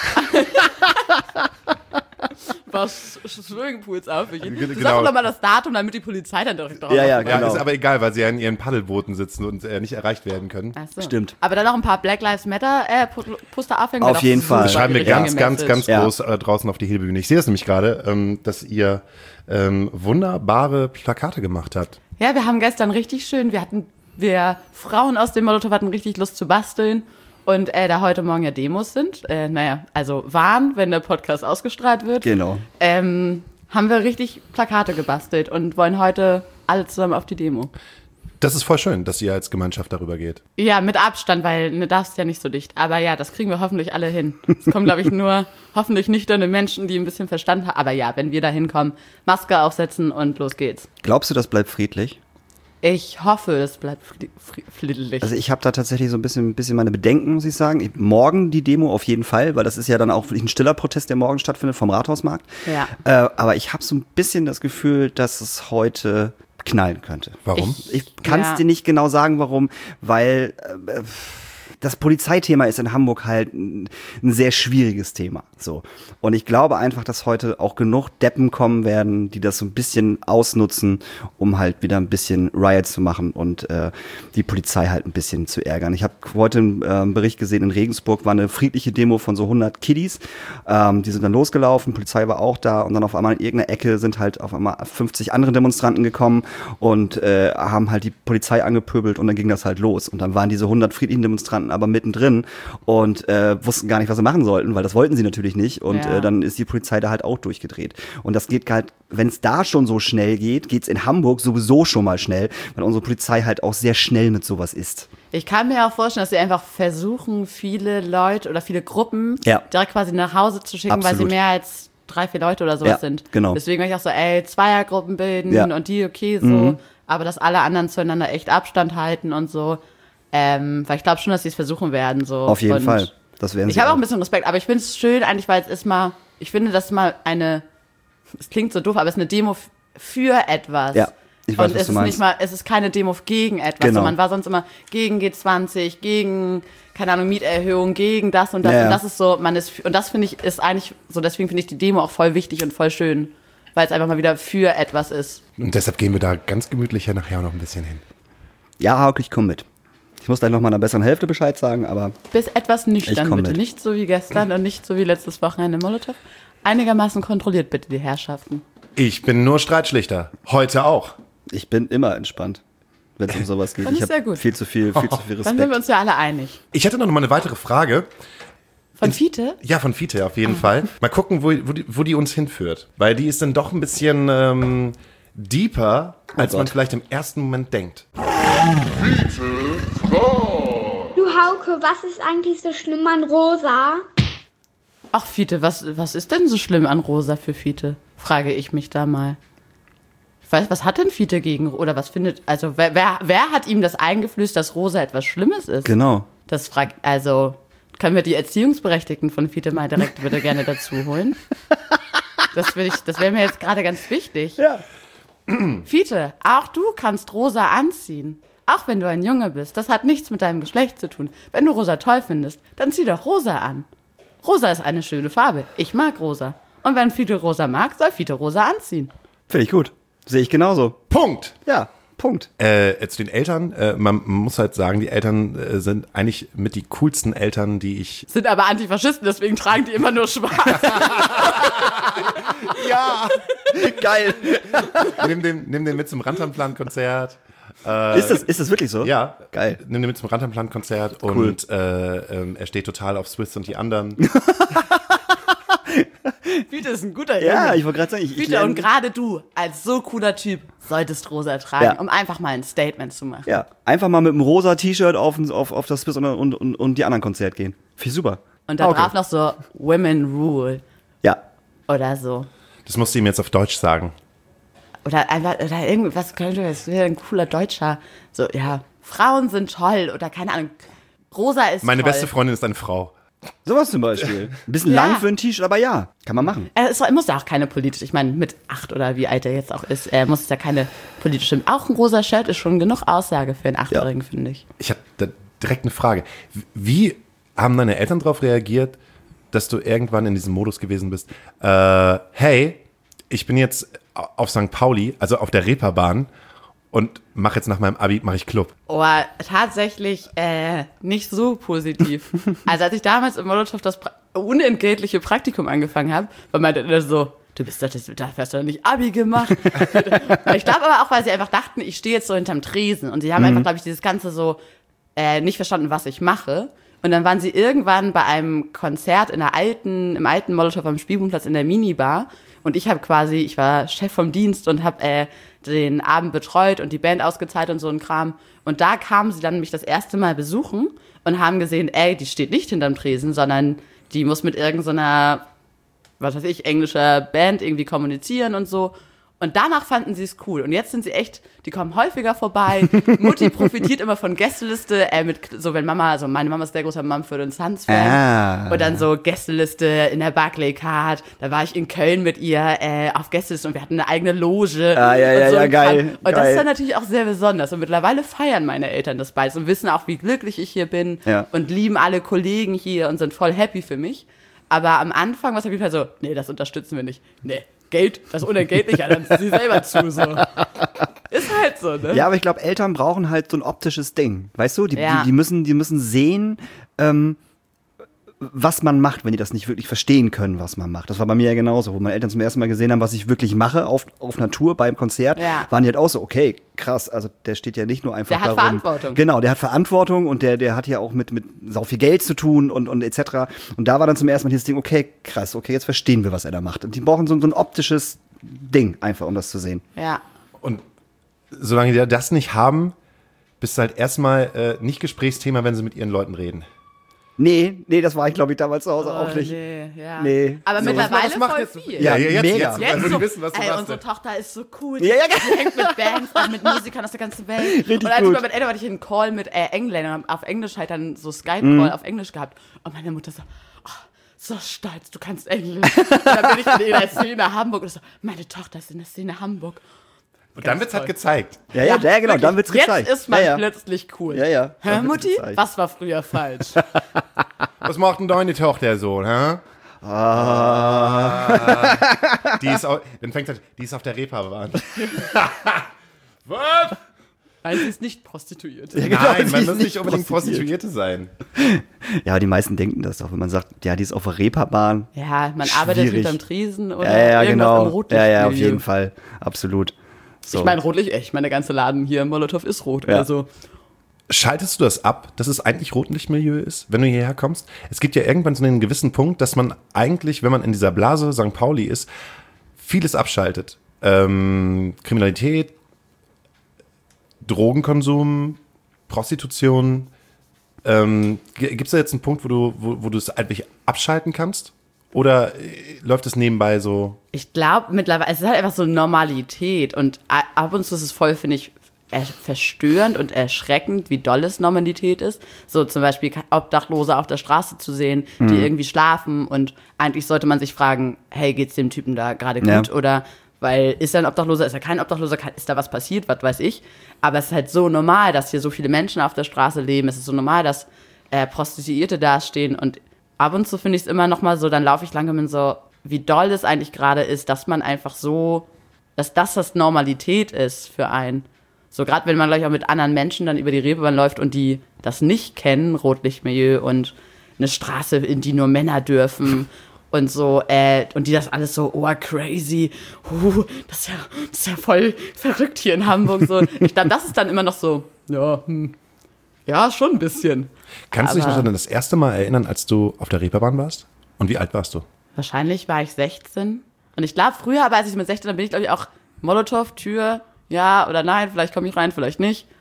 Was Swimmingpools auf. Ich, Genau. Sag doch nochmal das Datum, damit die Polizei dann direkt drauf Ja, ja, Ja, genau. ist aber egal, weil sie ja in ihren Paddelbooten sitzen und äh, nicht erreicht werden können. Ach so. Stimmt. Aber dann noch ein paar Black Lives Matter äh, Poster aufhängen. Auf wäre doch jeden super Fall. Das schreiben wir die ganz, richtige ganz, Message. ganz Ja. groß äh, draußen auf die Hebebühne. Ich sehe das nämlich gerade, ähm, dass ihr ähm, wunderbare Plakate gemacht habt. Ja, wir haben gestern richtig schön, wir hatten, wir Frauen aus dem Molotow hatten richtig Lust zu basteln. Und äh, da heute Morgen ja Demos sind, äh, naja, also waren, wenn der Podcast ausgestrahlt wird, Genau. ähm, haben wir richtig Plakate gebastelt und wollen heute alle zusammen auf die Demo. Das ist voll schön, dass ihr als Gemeinschaft darüber geht. Ja, mit Abstand, weil ne, darfst ja nicht so dicht. Aber ja, das kriegen wir hoffentlich alle hin. Es kommen, glaube ich, nur hoffentlich nüchterne Menschen, die ein bisschen Verstand haben. Aber ja, wenn wir da hinkommen, Maske aufsetzen und los geht's. Glaubst du, das bleibt friedlich? Ich hoffe, es bleibt fried- fried- friedlich. Also ich habe da tatsächlich so ein bisschen, ein bisschen meine Bedenken, muss ich sagen. Ich, morgen die Demo auf jeden Fall, weil das ist ja dann auch wirklich ein stiller Protest, der morgen stattfindet vom Rathausmarkt. Ja. Äh, aber ich habe so ein bisschen das Gefühl, dass es heute knallen könnte. Warum? Ich- Ich kann es Ja. dir nicht genau sagen, warum, weil äh, das Polizeithema ist in Hamburg halt ein, ein sehr schwieriges Thema. So. Und ich glaube einfach, dass heute auch genug Deppen kommen werden, die das so ein bisschen ausnutzen, um halt wieder ein bisschen Riot zu machen und äh, die Polizei halt ein bisschen zu ärgern. Ich habe heute einen äh, Bericht gesehen, in Regensburg war eine friedliche Demo von so hundert Kiddies. Ähm, die sind dann losgelaufen, Polizei war auch da und dann auf einmal in irgendeiner Ecke sind halt auf einmal fünfzig andere Demonstranten gekommen und äh, haben halt die Polizei angepöbelt und dann ging das halt los. Und dann waren diese hundert friedlichen Demonstranten aber mittendrin und äh, wussten gar nicht, was sie machen sollten, weil das wollten sie natürlich nicht. Und Ja. äh, dann ist die Polizei da halt auch durchgedreht. Und das geht halt, wenn es da schon so schnell geht, geht's in Hamburg sowieso schon mal schnell, weil unsere Polizei halt auch sehr schnell mit sowas ist. Ich kann mir auch vorstellen, dass sie einfach versuchen, viele Leute oder viele Gruppen Ja. direkt quasi nach Hause zu schicken, weil Absolut. sie mehr als drei, vier Leute oder sowas Ja, sind. genau. Deswegen war ich auch so, ey, Zweiergruppen bilden Ja. und die okay so, Mhm. aber dass alle anderen zueinander echt Abstand halten und so. Ähm, weil ich glaube schon, dass sie es versuchen werden. So. Auf jeden und Fall. Das werden Ich sie habe auch auch. ein bisschen Respekt, aber ich finde es schön eigentlich, weil es ist mal, ich finde, das ist mal eine, es klingt so doof, aber es ist eine Demo f- für etwas. Ja, ich weiß, und was es du ist meinst. nicht mal, es ist keine Demo gegen etwas. Genau. So, man war sonst immer gegen G zwanzig, gegen, keine Ahnung, Mieterhöhung, gegen das und das. Ja, ja. Und das ist so, man ist, und das finde ich, ist eigentlich so, deswegen finde ich die Demo auch voll wichtig und voll schön, weil es einfach mal wieder für etwas ist. Und deshalb gehen wir da ganz gemütlich ja nachher noch ein bisschen hin. Ja, Hauke, ich komme mit. Ich muss gleich noch mal einer besseren Hälfte Bescheid sagen, aber Bis etwas Ich nüchtern, komm bitte. mit. Nicht so wie gestern und nicht so wie letztes Wochenende Molotow. Einigermaßen kontrolliert bitte die Herrschaften. Ich bin nur Streitschlichter. Heute auch. ich bin immer entspannt, wenn es um sowas geht. Das ist Ich sehr habe gut. viel zu viel, viel zu viel Dann sind wir Respekt. uns ja alle einig. Ich hätte noch mal eine weitere Frage. Von Fiete? Ja, von Fiete auf jeden Fall. Mal gucken, wo, wo, die, wo die uns hinführt. Weil die ist dann doch ein bisschen ähm, deeper, als man Gott. vielleicht im ersten Moment denkt. Du Hauke, was ist eigentlich so schlimm an Rosa? Ach, Fiete, was, was ist denn so schlimm an Rosa für Fiete? Frage ich mich da mal. Ich weiß, was hat denn Fiete gegen, oder was findet, also wer, wer, wer hat ihm das eingeflößt, dass Rosa etwas Schlimmes ist? Genau. Das fragt, also, können wir die Erziehungsberechtigten von Fiete mal direkt bitte gerne dazu holen? Das will ich, das wäre mir jetzt gerade ganz wichtig. Ja. Fiete, auch du kannst Rosa anziehen. Auch wenn du ein Junge bist. Das hat nichts mit deinem Geschlecht zu tun. Wenn du Rosa toll findest, dann zieh doch Rosa an. Rosa ist eine schöne Farbe. Ich mag Rosa. Und wenn Fiete Rosa mag, soll Fiete Rosa anziehen. Finde ich gut. Sehe ich genauso. Punkt. Ja, Punkt. Äh, zu den Eltern. Äh, man muss halt sagen, die Eltern äh, sind eigentlich mit die coolsten Eltern, die ich... Sind aber Antifaschisten, deswegen tragen die immer nur schwarz. Ja! Geil. nimm, den, nimm den mit zum Rantanplan-Konzert. Ist das, ist das wirklich so? Ja. Geil. Nimm den mit zum Rantanplan-Konzert Cool. und äh, ähm, er steht total auf Swiss und die anderen. Fiete ist ein guter Junge. Ja, ich wollte gerade sagen, ich, ich Fiete, und lerne, gerade du, als so cooler Typ, solltest Rosa tragen, Ja. um einfach mal ein Statement zu machen. ja, einfach mal mit einem rosa T-Shirt auf, auf, auf das Swiss und, und, und, und die anderen Konzert gehen. Viel super. Und da Okay. drauf noch so Women Rule Ja. oder so. Das musst du ihm jetzt auf Deutsch sagen. Oder einfach, oder irgendwas könnte, das wäre ein cooler Deutscher. So, ja, Frauen sind toll oder keine Ahnung. Rosa ist Meine toll. beste Freundin ist eine Frau. Sowas zum Beispiel. Ein bisschen Ja. lang für ein T-Shirt, aber ja, kann man machen. Er ist, muss ja auch keine politische, ich meine, mit acht oder wie alt er jetzt auch ist, er muss ja keine politische, auch ein rosa Shirt ist schon genug Aussage für einen Achtjährigen, finde ich. Ich habe da direkt eine Frage. Wie haben deine Eltern darauf reagiert, dass du irgendwann in diesem Modus gewesen bist? Äh, hey, ich bin jetzt auf Sankt Pauli, also auf der Reeperbahn und mache jetzt nach meinem Abi, mache ich Club. Oh, tatsächlich äh, nicht so positiv. Also als ich damals im Molotow das pra- unentgeltliche Praktikum angefangen habe, war meine Eltern so, du bist doch, das, da hast du doch nicht Abi gemacht. Ich glaube aber auch, weil sie einfach dachten, ich stehe jetzt so hinterm Tresen und sie haben einfach, glaube ich, dieses Ganze so äh, nicht verstanden, was ich mache. Und dann waren sie irgendwann bei einem Konzert in der alten, im alten Molotow am Spielbudenplatz in der Minibar. Und ich habe quasi, ich war Chef vom Dienst und habe äh, den Abend betreut und die Band ausgezahlt und so ein Kram. Und da kamen sie dann mich das erste Mal besuchen und haben gesehen, ey, die steht nicht hinterm Tresen, sondern die muss mit irgendeiner, was weiß ich, englischer Band irgendwie kommunizieren und so. Und danach fanden sie es cool. Und jetzt sind sie echt, die kommen häufiger vorbei. Mutti profitiert immer von Gästeliste, äh, mit, so wenn Mama, also meine Mama ist sehr großer Mumford und Sons Fan. Ah. Und dann so Gästeliste in der Barclaycard. Da war ich in Köln mit ihr äh, auf Gästeliste und wir hatten eine eigene Loge. Ah, ja, und ja, so ja, ein geil, Kram. Und das geil. ist dann natürlich auch sehr besonders. Und mittlerweile feiern meine Eltern das beides und wissen auch, wie glücklich ich hier bin. Ja. Und lieben alle Kollegen hier und sind voll happy für mich. Aber am Anfang war es auf jeden Fall so, nee, das unterstützen wir nicht. Nee. Geld, das unentgeltlich, ja, dann zieh sie selber zu, so. Ist halt so, ne? Ja, aber ich glaube, Eltern brauchen halt so ein optisches Ding. Weißt du, die, Ja. die, die, müssen, die müssen sehen, ähm, was man macht, wenn die das nicht wirklich verstehen können, was man macht. Das war bei mir ja genauso, wo meine Eltern zum ersten Mal gesehen haben, was ich wirklich mache auf, auf Natur beim Konzert, Ja. waren die halt auch so, okay, krass, also der steht ja nicht nur einfach Der hat darum. Verantwortung. Genau, der hat Verantwortung und der, der hat ja auch mit, mit sau viel Geld zu tun und, und et cetera. Und da war dann zum ersten Mal dieses Ding, okay, krass, okay, jetzt verstehen wir, was er da macht. Und die brauchen so, so ein optisches Ding einfach, um das zu sehen. Ja. Und solange die das nicht haben, bist du halt erstmal äh, nicht Gesprächsthema, wenn sie mit ihren Leuten reden. Nee, nee, das war ich, glaube ich, damals zu Hause auch Oh, nicht. nee, ja. Nee. Aber So, mittlerweile was macht voll jetzt- viel. Ja, jetzt, mega. jetzt, Jetzt also so, die wissen, was du ey, machst. unsere Tochter ist so cool. Ja, ja, Die hängt mit Bands an, mit Musikern aus der ganzen Welt. Richtig und als gut. ich mal mit Eltern hatte ich einen Call mit äh, Engländern auf Englisch, halt dann so Skype-Call auf Englisch gehabt. Und meine Mutter so, oh, so stolz, du kannst Englisch. Und dann bin ich in der Szene Hamburg und so, meine Tochter ist in der Szene Hamburg. Und dann wird's halt toll. gezeigt. Ja, ja, ja, genau, dann wird's gezeigt. Jetzt ist man ja, ja. plötzlich cool. Ja, ja, Hä, dann wird's Mutti? gezeigt. Was war früher falsch? Was macht denn deine Tochter so, hä? Ah. Die ist auch, dann fängt halt, die ist auf der Reeperbahn. Was? Nein, sie ist nicht prostituiert. genau, Nein, sie man ist muss nicht nicht unbedingt prostituiert. Prostituierte sein. Ja, aber die meisten denken das doch, wenn man sagt, ja, die ist auf der Reeperbahn. Ja, man arbeitet Schwierig. hinterm Tresen oder Ja, ja, irgendwas im genau. Rotlicht. Ja, ja, auf jeden Fall. Absolut. So. Ich meine, Rotlicht, echt, meine ganze Laden hier im Molotow ist rot Ja. oder so. Schaltest du das ab, dass es eigentlich Rotlichtmilieu ist, wenn du hierher kommst? Es gibt ja irgendwann so einen gewissen Punkt, dass man eigentlich, wenn man in dieser Blase Sankt Pauli ist, vieles abschaltet. Ähm, Kriminalität, Drogenkonsum, Prostitution. Ähm, Gibt es da jetzt einen Punkt, wo du, wo, wo du es eigentlich abschalten kannst? Oder äh, läuft es nebenbei so? Ich glaube mittlerweile, es ist halt einfach so Normalität und a- ab und zu ist es voll, finde ich, er- verstörend und erschreckend, wie doll es Normalität ist. So zum Beispiel Obdachlose auf der Straße zu sehen, die irgendwie schlafen und eigentlich sollte man sich fragen, hey, geht's dem Typen da gerade gut Ja. oder weil ist er ein Obdachloser, ist er kein Obdachloser, kann- ist da was passiert, was weiß ich. Aber es ist halt so normal, dass hier so viele Menschen auf der Straße leben. Es ist so normal, dass äh, Prostituierte dastehen und ab und zu finde ich es immer noch mal so, dann laufe ich lange und bin so, wie doll es eigentlich gerade ist, dass man einfach so, dass das das Normalität ist für einen. So gerade wenn man gleich auch mit anderen Menschen dann über die Reeperbahn läuft und die das nicht kennen, Rotlichtmilieu und eine Straße, in die nur Männer dürfen und so, äh, und die das alles so, oh, crazy, uh, das ist ja, das ist ja voll verrückt hier in Hamburg. So. Ich glaube, das ist dann immer noch so, ja, hm, ja, schon ein bisschen. Kannst du dich Aber- noch an das erste Mal erinnern, als du auf der Reeperbahn warst? Und wie alt warst du? Wahrscheinlich war ich sechzehn. Und ich glaube, früher, aber als ich mit sechzehn, dann bin ich, glaube ich, auch Molotow, Tür, ja oder nein, vielleicht komme ich rein, vielleicht nicht.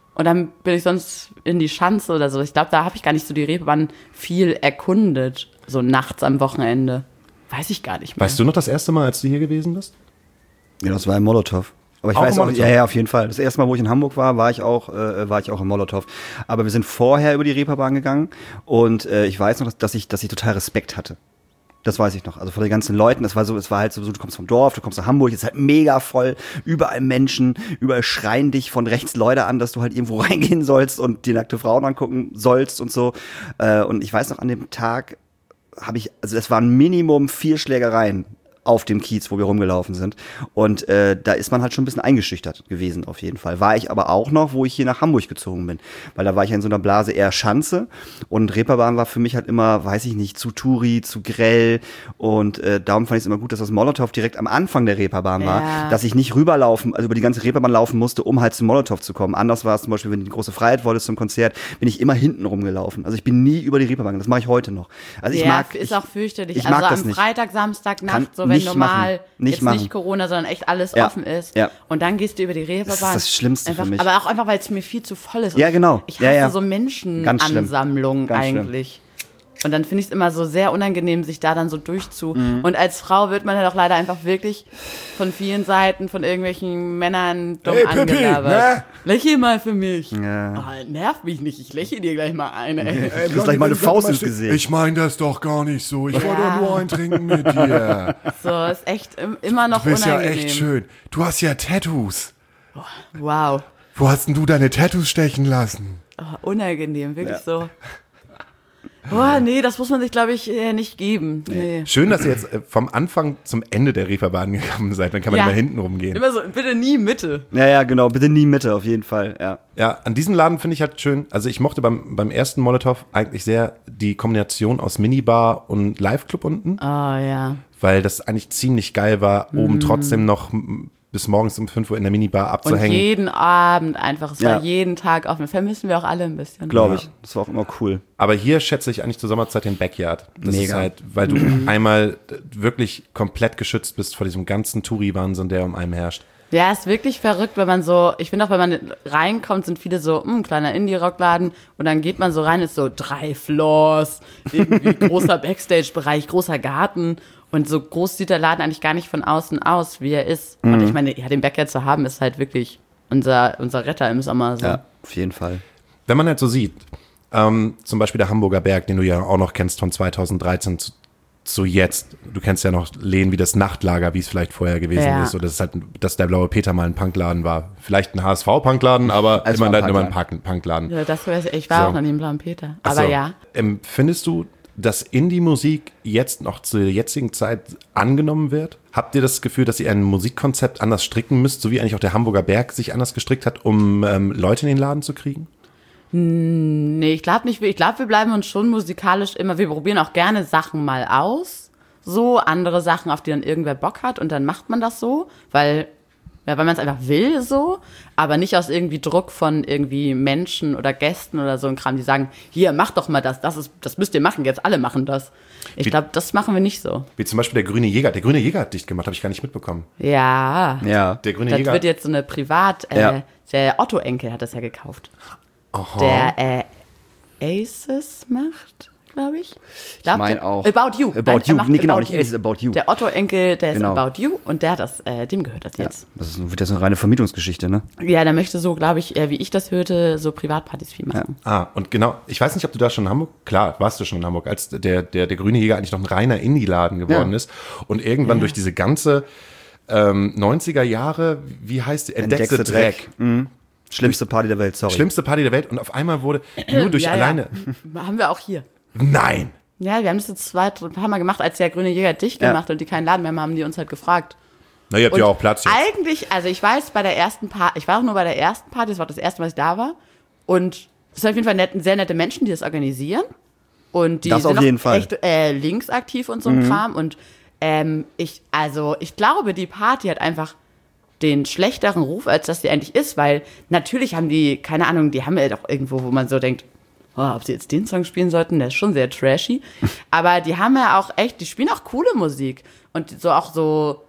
Und dann bin ich sonst in die Schanze oder so. Ich glaube, da habe ich gar nicht so die Reeperbahn viel erkundet. So nachts am Wochenende. Weiß ich gar nicht mehr. Weißt du noch das erste Mal, als du hier gewesen bist? Ja, das war im Molotow. Aber ich Auch weiß im auch, Molotow? ja, ja, auf jeden Fall. Das erste Mal, wo ich in Hamburg war, war ich auch, äh, war ich auch im Molotow. Aber wir sind vorher über die Reeperbahn gegangen und äh, ich weiß noch, dass, dass ich, dass ich total Respekt hatte. Das weiß ich noch. Also vor den ganzen Leuten, das war so, es war halt so, du kommst vom Dorf, du kommst nach Hamburg, es ist halt mega voll, überall Menschen, überall schreien dich von rechts Leute an, dass du halt irgendwo reingehen sollst und die nackte Frauen angucken sollst und so. Äh, und ich weiß noch, an dem Tag habe ich, also es waren Minimum vier Schlägereien auf dem Kiez, wo wir rumgelaufen sind. Und äh, da ist man halt schon ein bisschen eingeschüchtert gewesen, auf jeden Fall. War ich aber auch noch, wo ich hier nach Hamburg gezogen bin. Weil da war ich ja in so einer Blase eher Schanze. Und Reeperbahn war für mich halt immer, weiß ich nicht, zu Touri, zu grell. Und äh, darum fand ich es immer gut, dass das Molotow direkt am Anfang der Reeperbahn war. Ja. Dass ich nicht rüberlaufen, also über die ganze Reeperbahn laufen musste, um halt zum Molotow zu kommen. Anders war es zum Beispiel, wenn du die große Freiheit wolltest zum Konzert, bin ich immer hinten rumgelaufen. Also ich bin nie über die Reeperbahn gegangen. Das mache ich heute noch. Also ich ja, mag, ist ich, auch fürchterlich. ich also mag das am nicht. Freitag, Samstag, Nacht, Kann so wenn nicht normal machen. Nicht jetzt machen. nicht Corona, sondern echt alles Ja. offen ist. Ja. Und dann gehst du über die Reeperbahn. Das ist das Schlimmste einfach, für mich. Aber auch einfach, weil es mir viel zu voll ist. Ja, genau. Ich hasse Ja, ja. so Ganz schlimm. Menschenansammlungen Ganz schlimm. eigentlich. Und dann finde ich es immer so sehr unangenehm, sich da dann so durchzu. Mhm. Und als Frau wird man halt auch leider einfach wirklich von vielen Seiten von irgendwelchen Männern dumm Hey, Pippi, angelabert. ne? Lächel mal für mich. Ja. Oh, nerv mich nicht, ich lächle dir gleich mal ein, ey. Du hast gleich mal eine Faust ins Gesicht. Ich meine das doch gar nicht so. Ich wollte Ja. doch nur ein Trinken mit dir. So, ist echt im- immer noch Du bist ja unangenehm. echt schön. Du hast ja Tattoos. Wow. Wo hast denn du deine Tattoos stechen lassen? Oh, unangenehm, wirklich so. Boah, nee, das muss man sich, glaube ich, äh, nicht geben. Nee. Schön, dass ihr jetzt äh, vom Anfang zum Ende der Reeperbahn gekommen seid. Dann kann man Ja. immer hinten rumgehen. Immer so, bitte nie Mitte. Ja, ja, genau. Bitte nie Mitte, auf jeden Fall. Ja. Ja, an diesem Laden finde ich halt schön. Also ich mochte beim, beim ersten Molotow eigentlich sehr die Kombination aus Minibar und Live-Club unten. Oh, ja. Weil das eigentlich ziemlich geil war, oben trotzdem noch m, bis morgens um fünf Uhr in der Minibar Und abzuhängen. jeden Abend einfach, es Ja. war jeden Tag offen. Vermissen wir auch alle ein bisschen. Glaube ich. Das war auch immer cool. Aber hier schätze ich eigentlich zur Sommerzeit den Backyard. Das ist Mega. halt, weil du einmal äh, wirklich komplett geschützt bist vor diesem ganzen Touri-Wahnsinn, der um einen herrscht. Ja, ist wirklich verrückt, wenn man so, ich finde auch, wenn man reinkommt, sind viele so, hm, kleiner Indie-Rockladen und dann geht man so rein, ist so drei Floors, irgendwie großer Backstage-Bereich, großer Garten und so groß sieht der Laden eigentlich gar nicht von außen aus, wie er ist. Und ich meine, ja, den Backyard zu haben, ist halt wirklich unser, unser Retter im Sommer. So. Ja, auf jeden Fall. Wenn man halt so sieht, ähm, zum Beispiel der Hamburger Berg, den du ja auch noch kennst von zweitausenddreizehn zu, zu jetzt. Du kennst ja noch Läden wie das Nachtlager, wie es vielleicht vorher gewesen Ja. ist. Oder das ist halt, dass der Blaue Peter mal ein Punkladen war. Vielleicht ein H S V-Punkladen, aber Es immer, war ein dann immer ein Punkladen. Punk- Punkladen. Ja, das weiß ich, ich war So. auch noch nie im Blauen Peter. Ach Aber so. ja. Ähm, findest du, dass Indie-Musik jetzt noch zur jetzigen Zeit angenommen wird? Habt ihr das Gefühl, dass ihr ein Musikkonzept anders stricken müsst, so wie eigentlich auch der Hamburger Berg sich anders gestrickt hat, um ähm, Leute in den Laden zu kriegen? Nee, ich glaube nicht. Ich glaube, wir bleiben uns schon musikalisch immer, wir probieren auch gerne Sachen mal aus. So, andere Sachen, auf die dann irgendwer Bock hat und dann macht man das so, weil, ja, weil man es einfach will so, aber nicht aus irgendwie Druck von irgendwie Menschen oder Gästen oder so ein Kram, die sagen, hier, mach doch mal das, das ist, das müsst ihr machen, jetzt alle machen das. Ich Wie- glaube, das machen wir nicht so. Wie zum Beispiel der Grüne Jäger. Der Grüne Jäger hat dicht gemacht, habe ich gar nicht mitbekommen. Ja, Ja. Der Grüne das Jäger. wird jetzt so eine Privat, äh, Ja. der Otto-Enkel hat das ja gekauft. Aha. Der äh, Aces macht, glaube ich. Ich glaub, mein der- auch. About You. About Nein, er You. macht Nee, genau, About nicht You. Aces, About You. Der Otto-Enkel, der Genau. ist About You und der hat das, äh, dem gehört das Ja, jetzt. das ist, wird jetzt eine reine Vermietungsgeschichte, ne? Ja, der möchte so, glaube ich, äh, wie ich das hörte, so Privatpartys viel machen. Ah, und genau, ich weiß nicht, ob du da schon in Hamburg, klar, warst du schon in Hamburg, als der, der, der Grüne Jäger eigentlich noch ein reiner Indie-Laden geworden Ja. ist und irgendwann durch diese ganze ähm, neunziger Jahre, wie heißt die, entdeckte Dreck. Mhm. Schlimmste Party der Welt, sorry. Schlimmste Party der Welt und auf einmal wurde nur durch Ja, alleine, ja. Haben wir auch hier. nein, Ja, wir haben das jetzt zwei, ein paar Mal gemacht, als der Grüne Jäger dicht Ja. gemacht und die keinen Laden mehr haben, haben die uns halt gefragt. na, ihr habt Und ja auch Platz jetzt. eigentlich, also ich weiß, bei der ersten Party, ich war auch nur bei der ersten Party, das war das erste Mal, dass ich da war. Und es sind auf jeden Fall nett, sehr nette Menschen, die das organisieren. Und die Das sind auf auch jeden Fall. echt äh, linksaktiv und so ein Kram. Und ähm, ich, also ich glaube, die Party hat einfach den schlechteren Ruf, als das die eigentlich ist, weil natürlich haben die, keine Ahnung, die haben ja doch irgendwo, wo man so denkt, oh, ob sie jetzt den Song spielen sollten, der ist schon sehr trashy. Aber die haben ja auch echt, die spielen auch coole Musik. Und so auch so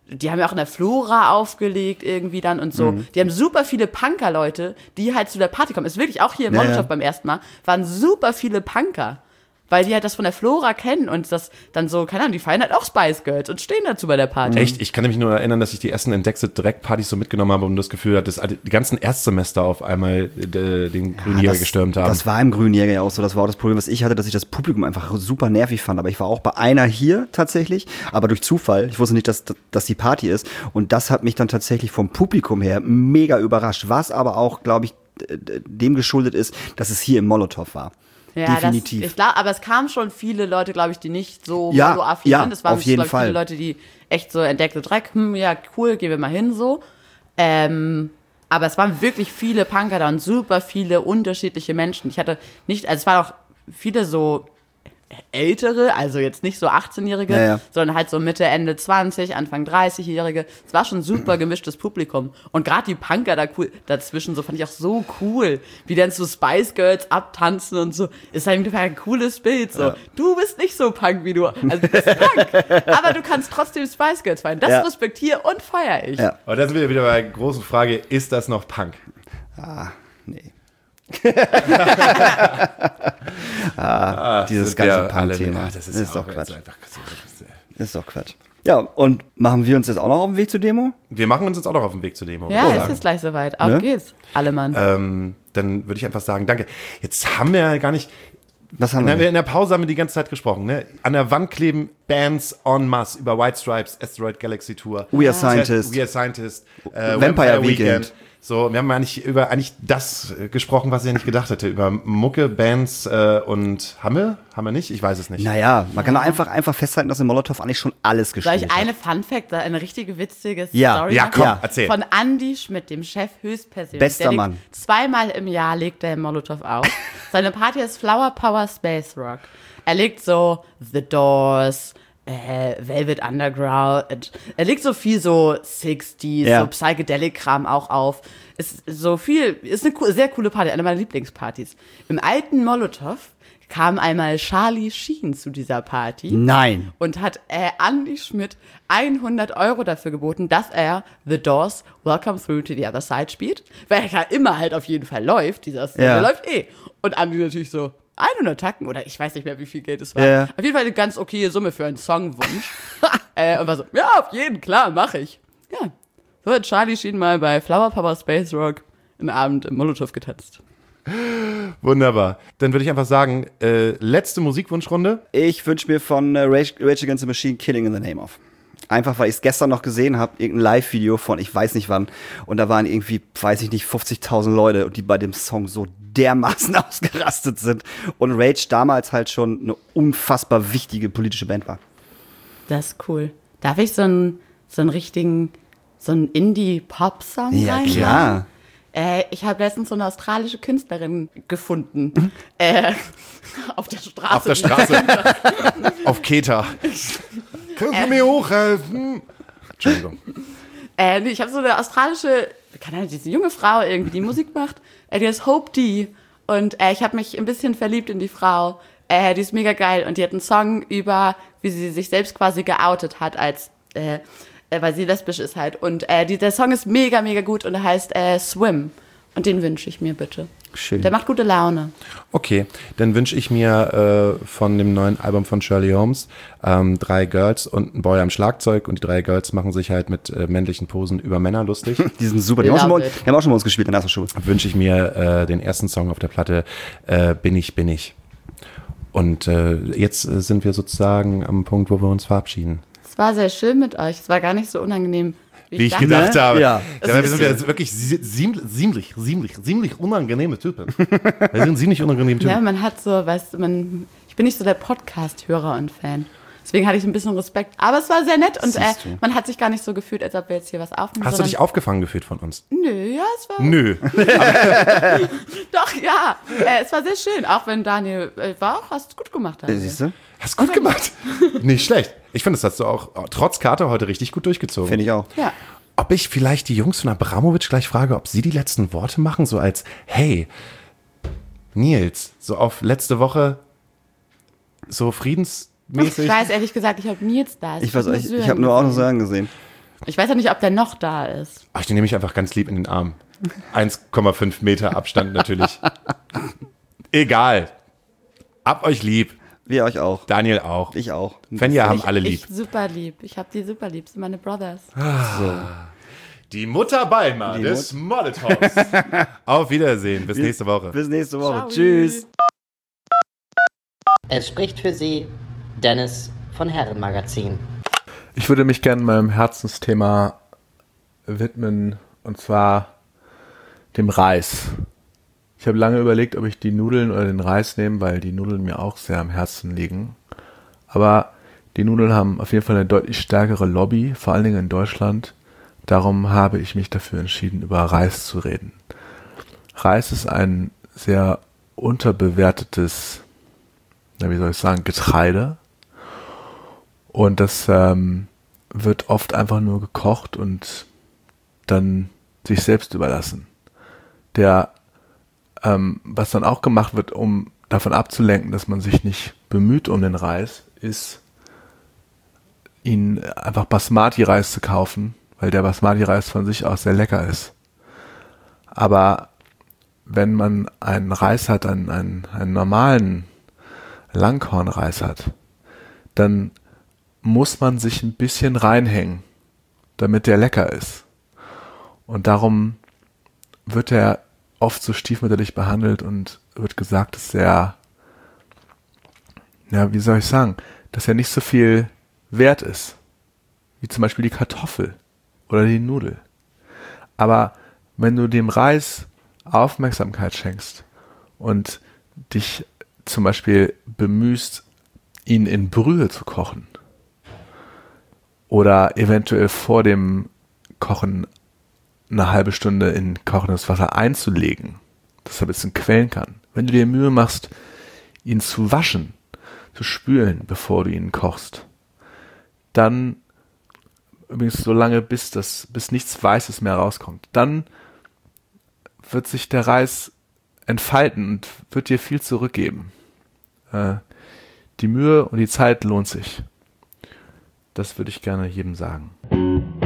die haben ja auch in der Flora aufgelegt irgendwie dann und so. Mhm. Die haben super viele Punker-Leute, die halt zu der Party kommen. Ist wirklich auch hier im Ja, Molotow ja. beim ersten Mal, waren super viele Punker. Weil die halt das von der Flora kennen und das dann so, keine Ahnung, die feiern halt auch Spice Girls und stehen dazu bei der Party. Echt? Ich kann mich nur erinnern, dass ich die ersten Entdecke-Direkt-Partys so mitgenommen habe und das Gefühl hatte, dass die ganzen Erstsemester auf einmal äh, den Grünjäger das, gestürmt haben. Das war im Grünjäger ja auch so. Das war auch das Problem, was ich hatte, dass ich das Publikum einfach super nervig fand. Aber ich war auch bei einer hier tatsächlich, aber durch Zufall. Ich wusste nicht, dass, dass die Party ist. Und das hat mich dann tatsächlich vom Publikum her mega überrascht. Was aber auch, glaube ich, dem geschuldet ist, dass es hier im Molotow war. Ja, Definitiv. Das, ich glaub, aber es kamen schon viele Leute, glaube ich, die nicht so Ja, Molo-affin ja, sind. Es waren auf jeden glaub ich, viele Fall. Leute, die echt so entdeckte Dreck, hm, ja, cool, gehen wir mal hin so. Ähm, aber es waren wirklich viele Punker da und super viele unterschiedliche Menschen. Ich hatte nicht, also es waren auch viele so ältere, also jetzt nicht so achtzehnjährige, Ja, ja. sondern halt so Mitte, Ende zwanzig, Anfang dreißigjährige. Es war schon super gemischtes Publikum. Und gerade die Punker da cool, dazwischen, so fand ich auch so cool, wie dann so Spice Girls abtanzen und so. Ist einfach ein cooles Bild. So, ja. Du bist nicht so Punk wie du. Also du bist Punk, aber du kannst trotzdem Spice Girls feiern. Das Ja. respektiere und feiere ich. Ja. Aber da sind wir wieder bei der großen Frage, ist das noch Punk? Ah, nee. ah, dieses sind wir ganze alle- Punk-Thema. Ah, Das das ist, ist, doch auch Quatsch. jetzt einfach so- Das ist doch Quatsch. Ja, und machen wir uns jetzt auch noch auf den Weg zur Demo? Wir machen uns jetzt auch noch auf den Weg zur Demo. Ja, würde ich es sagen. ist gleich soweit. Auf Ne? geht's. Alle Mann. Ähm, dann würde ich einfach sagen, danke. Jetzt haben wir ja gar nicht, Was haben Na, wir wir? in der Pause haben wir die ganze Zeit gesprochen. Ne? An der Wand kleben Bands en masse über White Stripes, Asteroid Galaxy Tour, We Are Scientists. We Are Scientists, äh, Vampire Weekend. So, wir haben eigentlich über eigentlich das äh, gesprochen, was ich ja nicht gedacht hätte. Über Mucke, Bands äh, und haben wir? Haben wir nicht? Ich weiß es nicht. Naja, man kann doch einfach, einfach festhalten, dass in Molotow eigentlich schon alles Soll gespielt ich hat. eine Fun-Fact, eine richtige witzige Ja, Story Ja, machen? komm, Ja. erzähl. Von Andy Schmidt, dem Chef höchstpersönlich. Bester Der legt Mann. Zweimal im Jahr legt er im Molotow auf. Seine Party ist Flower Power Space Rock. Er legt so The Doors, äh, Velvet Underground. Er legt so viel so sixties, Ja. so Psychedelic-Kram auch auf. Ist so viel, ist eine co- sehr coole Party, eine meiner Lieblingspartys. Im alten Molotow kam einmal Charlie Sheen zu dieser Party. Nein. Und hat äh, Andy Schmidt hundert Euro dafür geboten, dass er The Doors Welcome Through to the Other Side spielt. Weil er ja immer halt auf jeden Fall läuft, dieser Song, Ja. der läuft eh. Und Andy natürlich so, hundert Tacken oder ich weiß nicht mehr, wie viel Geld es war. Ja. Auf jeden Fall eine ganz okaye Summe für einen Songwunsch. äh, und war so, ja, auf jeden, klar, mache ich. Ja, so hat Charlie Sheen mal bei Flower Power Space Rock einen Abend im Molotow getanzt. Wunderbar. Dann würde ich einfach sagen, äh, letzte Musikwunschrunde. Ich wünsche mir von äh, Rage, Rage Against the Machine Killing in the Name of. Einfach, weil ich es gestern noch gesehen habe, irgendein Live-Video von ich weiß nicht wann. Und da waren irgendwie, weiß ich nicht, fünfzigtausend Leute, die bei dem Song so dermaßen ausgerastet sind. Und Rage damals halt schon eine unfassbar wichtige politische Band war. Das ist cool. Darf ich so einen, so einen richtigen, so einen Indie-Pop-Song Ja, reinmachen? klar. Äh, ich habe letztens so eine australische Künstlerin gefunden. äh, auf der Straße. Auf der Straße. Auf Keta. Kannst du mir hochhelfen? Entschuldigung. Äh, nee, ich habe so eine australische, keine Ahnung, diese junge Frau irgendwie, die Musik macht. Äh, die heißt Hope D. Und äh, ich habe mich ein bisschen verliebt in die Frau. Äh, die ist mega geil. Und die hat einen Song über, wie sie sich selbst quasi geoutet hat, als, äh, äh, weil sie lesbisch ist halt. Und äh, die, der Song ist mega, mega gut und der heißt äh, Swim. Und den wünsche ich mir bitte. Schön. Der macht gute Laune. Okay, dann wünsche ich mir äh, von dem neuen Album von Shirley Holmes ähm, drei Girls und ein Boy am Schlagzeug. Und die drei Girls machen sich halt mit äh, männlichen Posen über Männer lustig. Die sind super. Die haben, auch schon Love mal, it. die haben auch schon bei uns gespielt in der Astroschule. Wünsche ich mir äh, den ersten Song auf der Platte, äh, Bin ich, bin ich. Und äh, jetzt äh, sind wir sozusagen am Punkt, wo wir uns verabschieden. Es war sehr schön mit euch. Es war gar nicht so unangenehm, Wie ich dachte. gedacht Ne? habe. Ja. Ja, wir sind ja wirklich sie- ziemlich, ziemlich, ziemlich, ziemlich unangenehme Typen. Wir sind ziemlich unangenehme Typen. Ja, man hat so, weißt du, man, ich bin nicht so der Podcast-Hörer und Fan. Deswegen hatte ich ein bisschen Respekt. Aber es war sehr nett und äh, Siehst du. man hat sich gar nicht so gefühlt, als ob wir jetzt hier was aufnehmen. Hast du sondern- dich aufgefangen gefühlt von uns? Nö, ja, es war. Nö. Doch, ja. Äh, es war sehr schön. Auch wenn Daniel äh, war auch, hast du gut gemacht. Daniel. Siehst du? Hast gut gemacht. Nicht schlecht. Ich finde, das hast du auch trotz Karte heute richtig gut durchgezogen. Finde ich auch. Ja. Ob ich vielleicht die Jungs von Abramowitsch gleich frage, ob sie die letzten Worte machen, so als, hey, Nils, so auf letzte Woche so friedensmäßig. Ich weiß ehrlich gesagt, ich habe Nils da. Ich weiß, ich, ich habe nur auch noch Sagen gesehen. Ich weiß ja nicht, ob der noch da ist. Ach, den nehme ich einfach ganz lieb in den Arm. eins Komma fünf Meter Abstand natürlich. Egal. Ab euch lieb. Wir euch auch. Daniel auch. Ich auch. Fenja haben ich, alle lieb. Ich super lieb. Ich habe die super lieb. Das sind meine Brothers. Die Mutter Balmer Die des Molotovs. Auf Wiedersehen. Bis nächste Woche. Bis nächste Woche. Ciao. Tschüss. Es spricht für Sie Dennis von Herrenmagazin. Ich würde mich gerne meinem Herzensthema widmen, und zwar dem Reis. Ich habe lange überlegt, ob ich die Nudeln oder den Reis nehme, weil die Nudeln mir auch sehr am Herzen liegen. Aber die Nudeln haben auf jeden Fall eine deutlich stärkere Lobby, vor allen Dingen in Deutschland. Darum habe ich mich dafür entschieden, über Reis zu reden. Reis ist ein sehr unterbewertetes, na, wie soll ich sagen, Getreide. Und das ähm, wird oft einfach nur gekocht und dann sich selbst überlassen. Der, ähm, was dann auch gemacht wird, um davon abzulenken, dass man sich nicht bemüht um den Reis, ist, ihn einfach Basmati-Reis zu kaufen, weil der Basmati-Reis von sich aus sehr lecker ist. Aber wenn man einen Reis hat, einen, einen, einen normalen Langkornreis hat, dann muss man sich ein bisschen reinhängen, damit der lecker ist. Und darum wird er oft so stiefmütterlich behandelt und wird gesagt, dass er, ja, wie soll ich sagen, dass er nicht so viel wert ist, wie zum Beispiel die Kartoffel oder die Nudel. Aber wenn du dem Reis Aufmerksamkeit schenkst und dich zum Beispiel bemühst, ihn in Brühe zu kochen oder eventuell vor dem Kochen eine halbe Stunde in kochendes Wasser einzulegen, dass er ein bisschen quellen kann. Wenn du dir Mühe machst, ihn zu waschen, zu spülen, bevor du ihn kochst, dann übrigens so lange, bis das, bis nichts Weißes mehr rauskommt, dann wird sich der Reis entfalten und wird dir viel zurückgeben. Äh, die Mühe und die Zeit lohnt sich. Das würde ich gerne jedem sagen.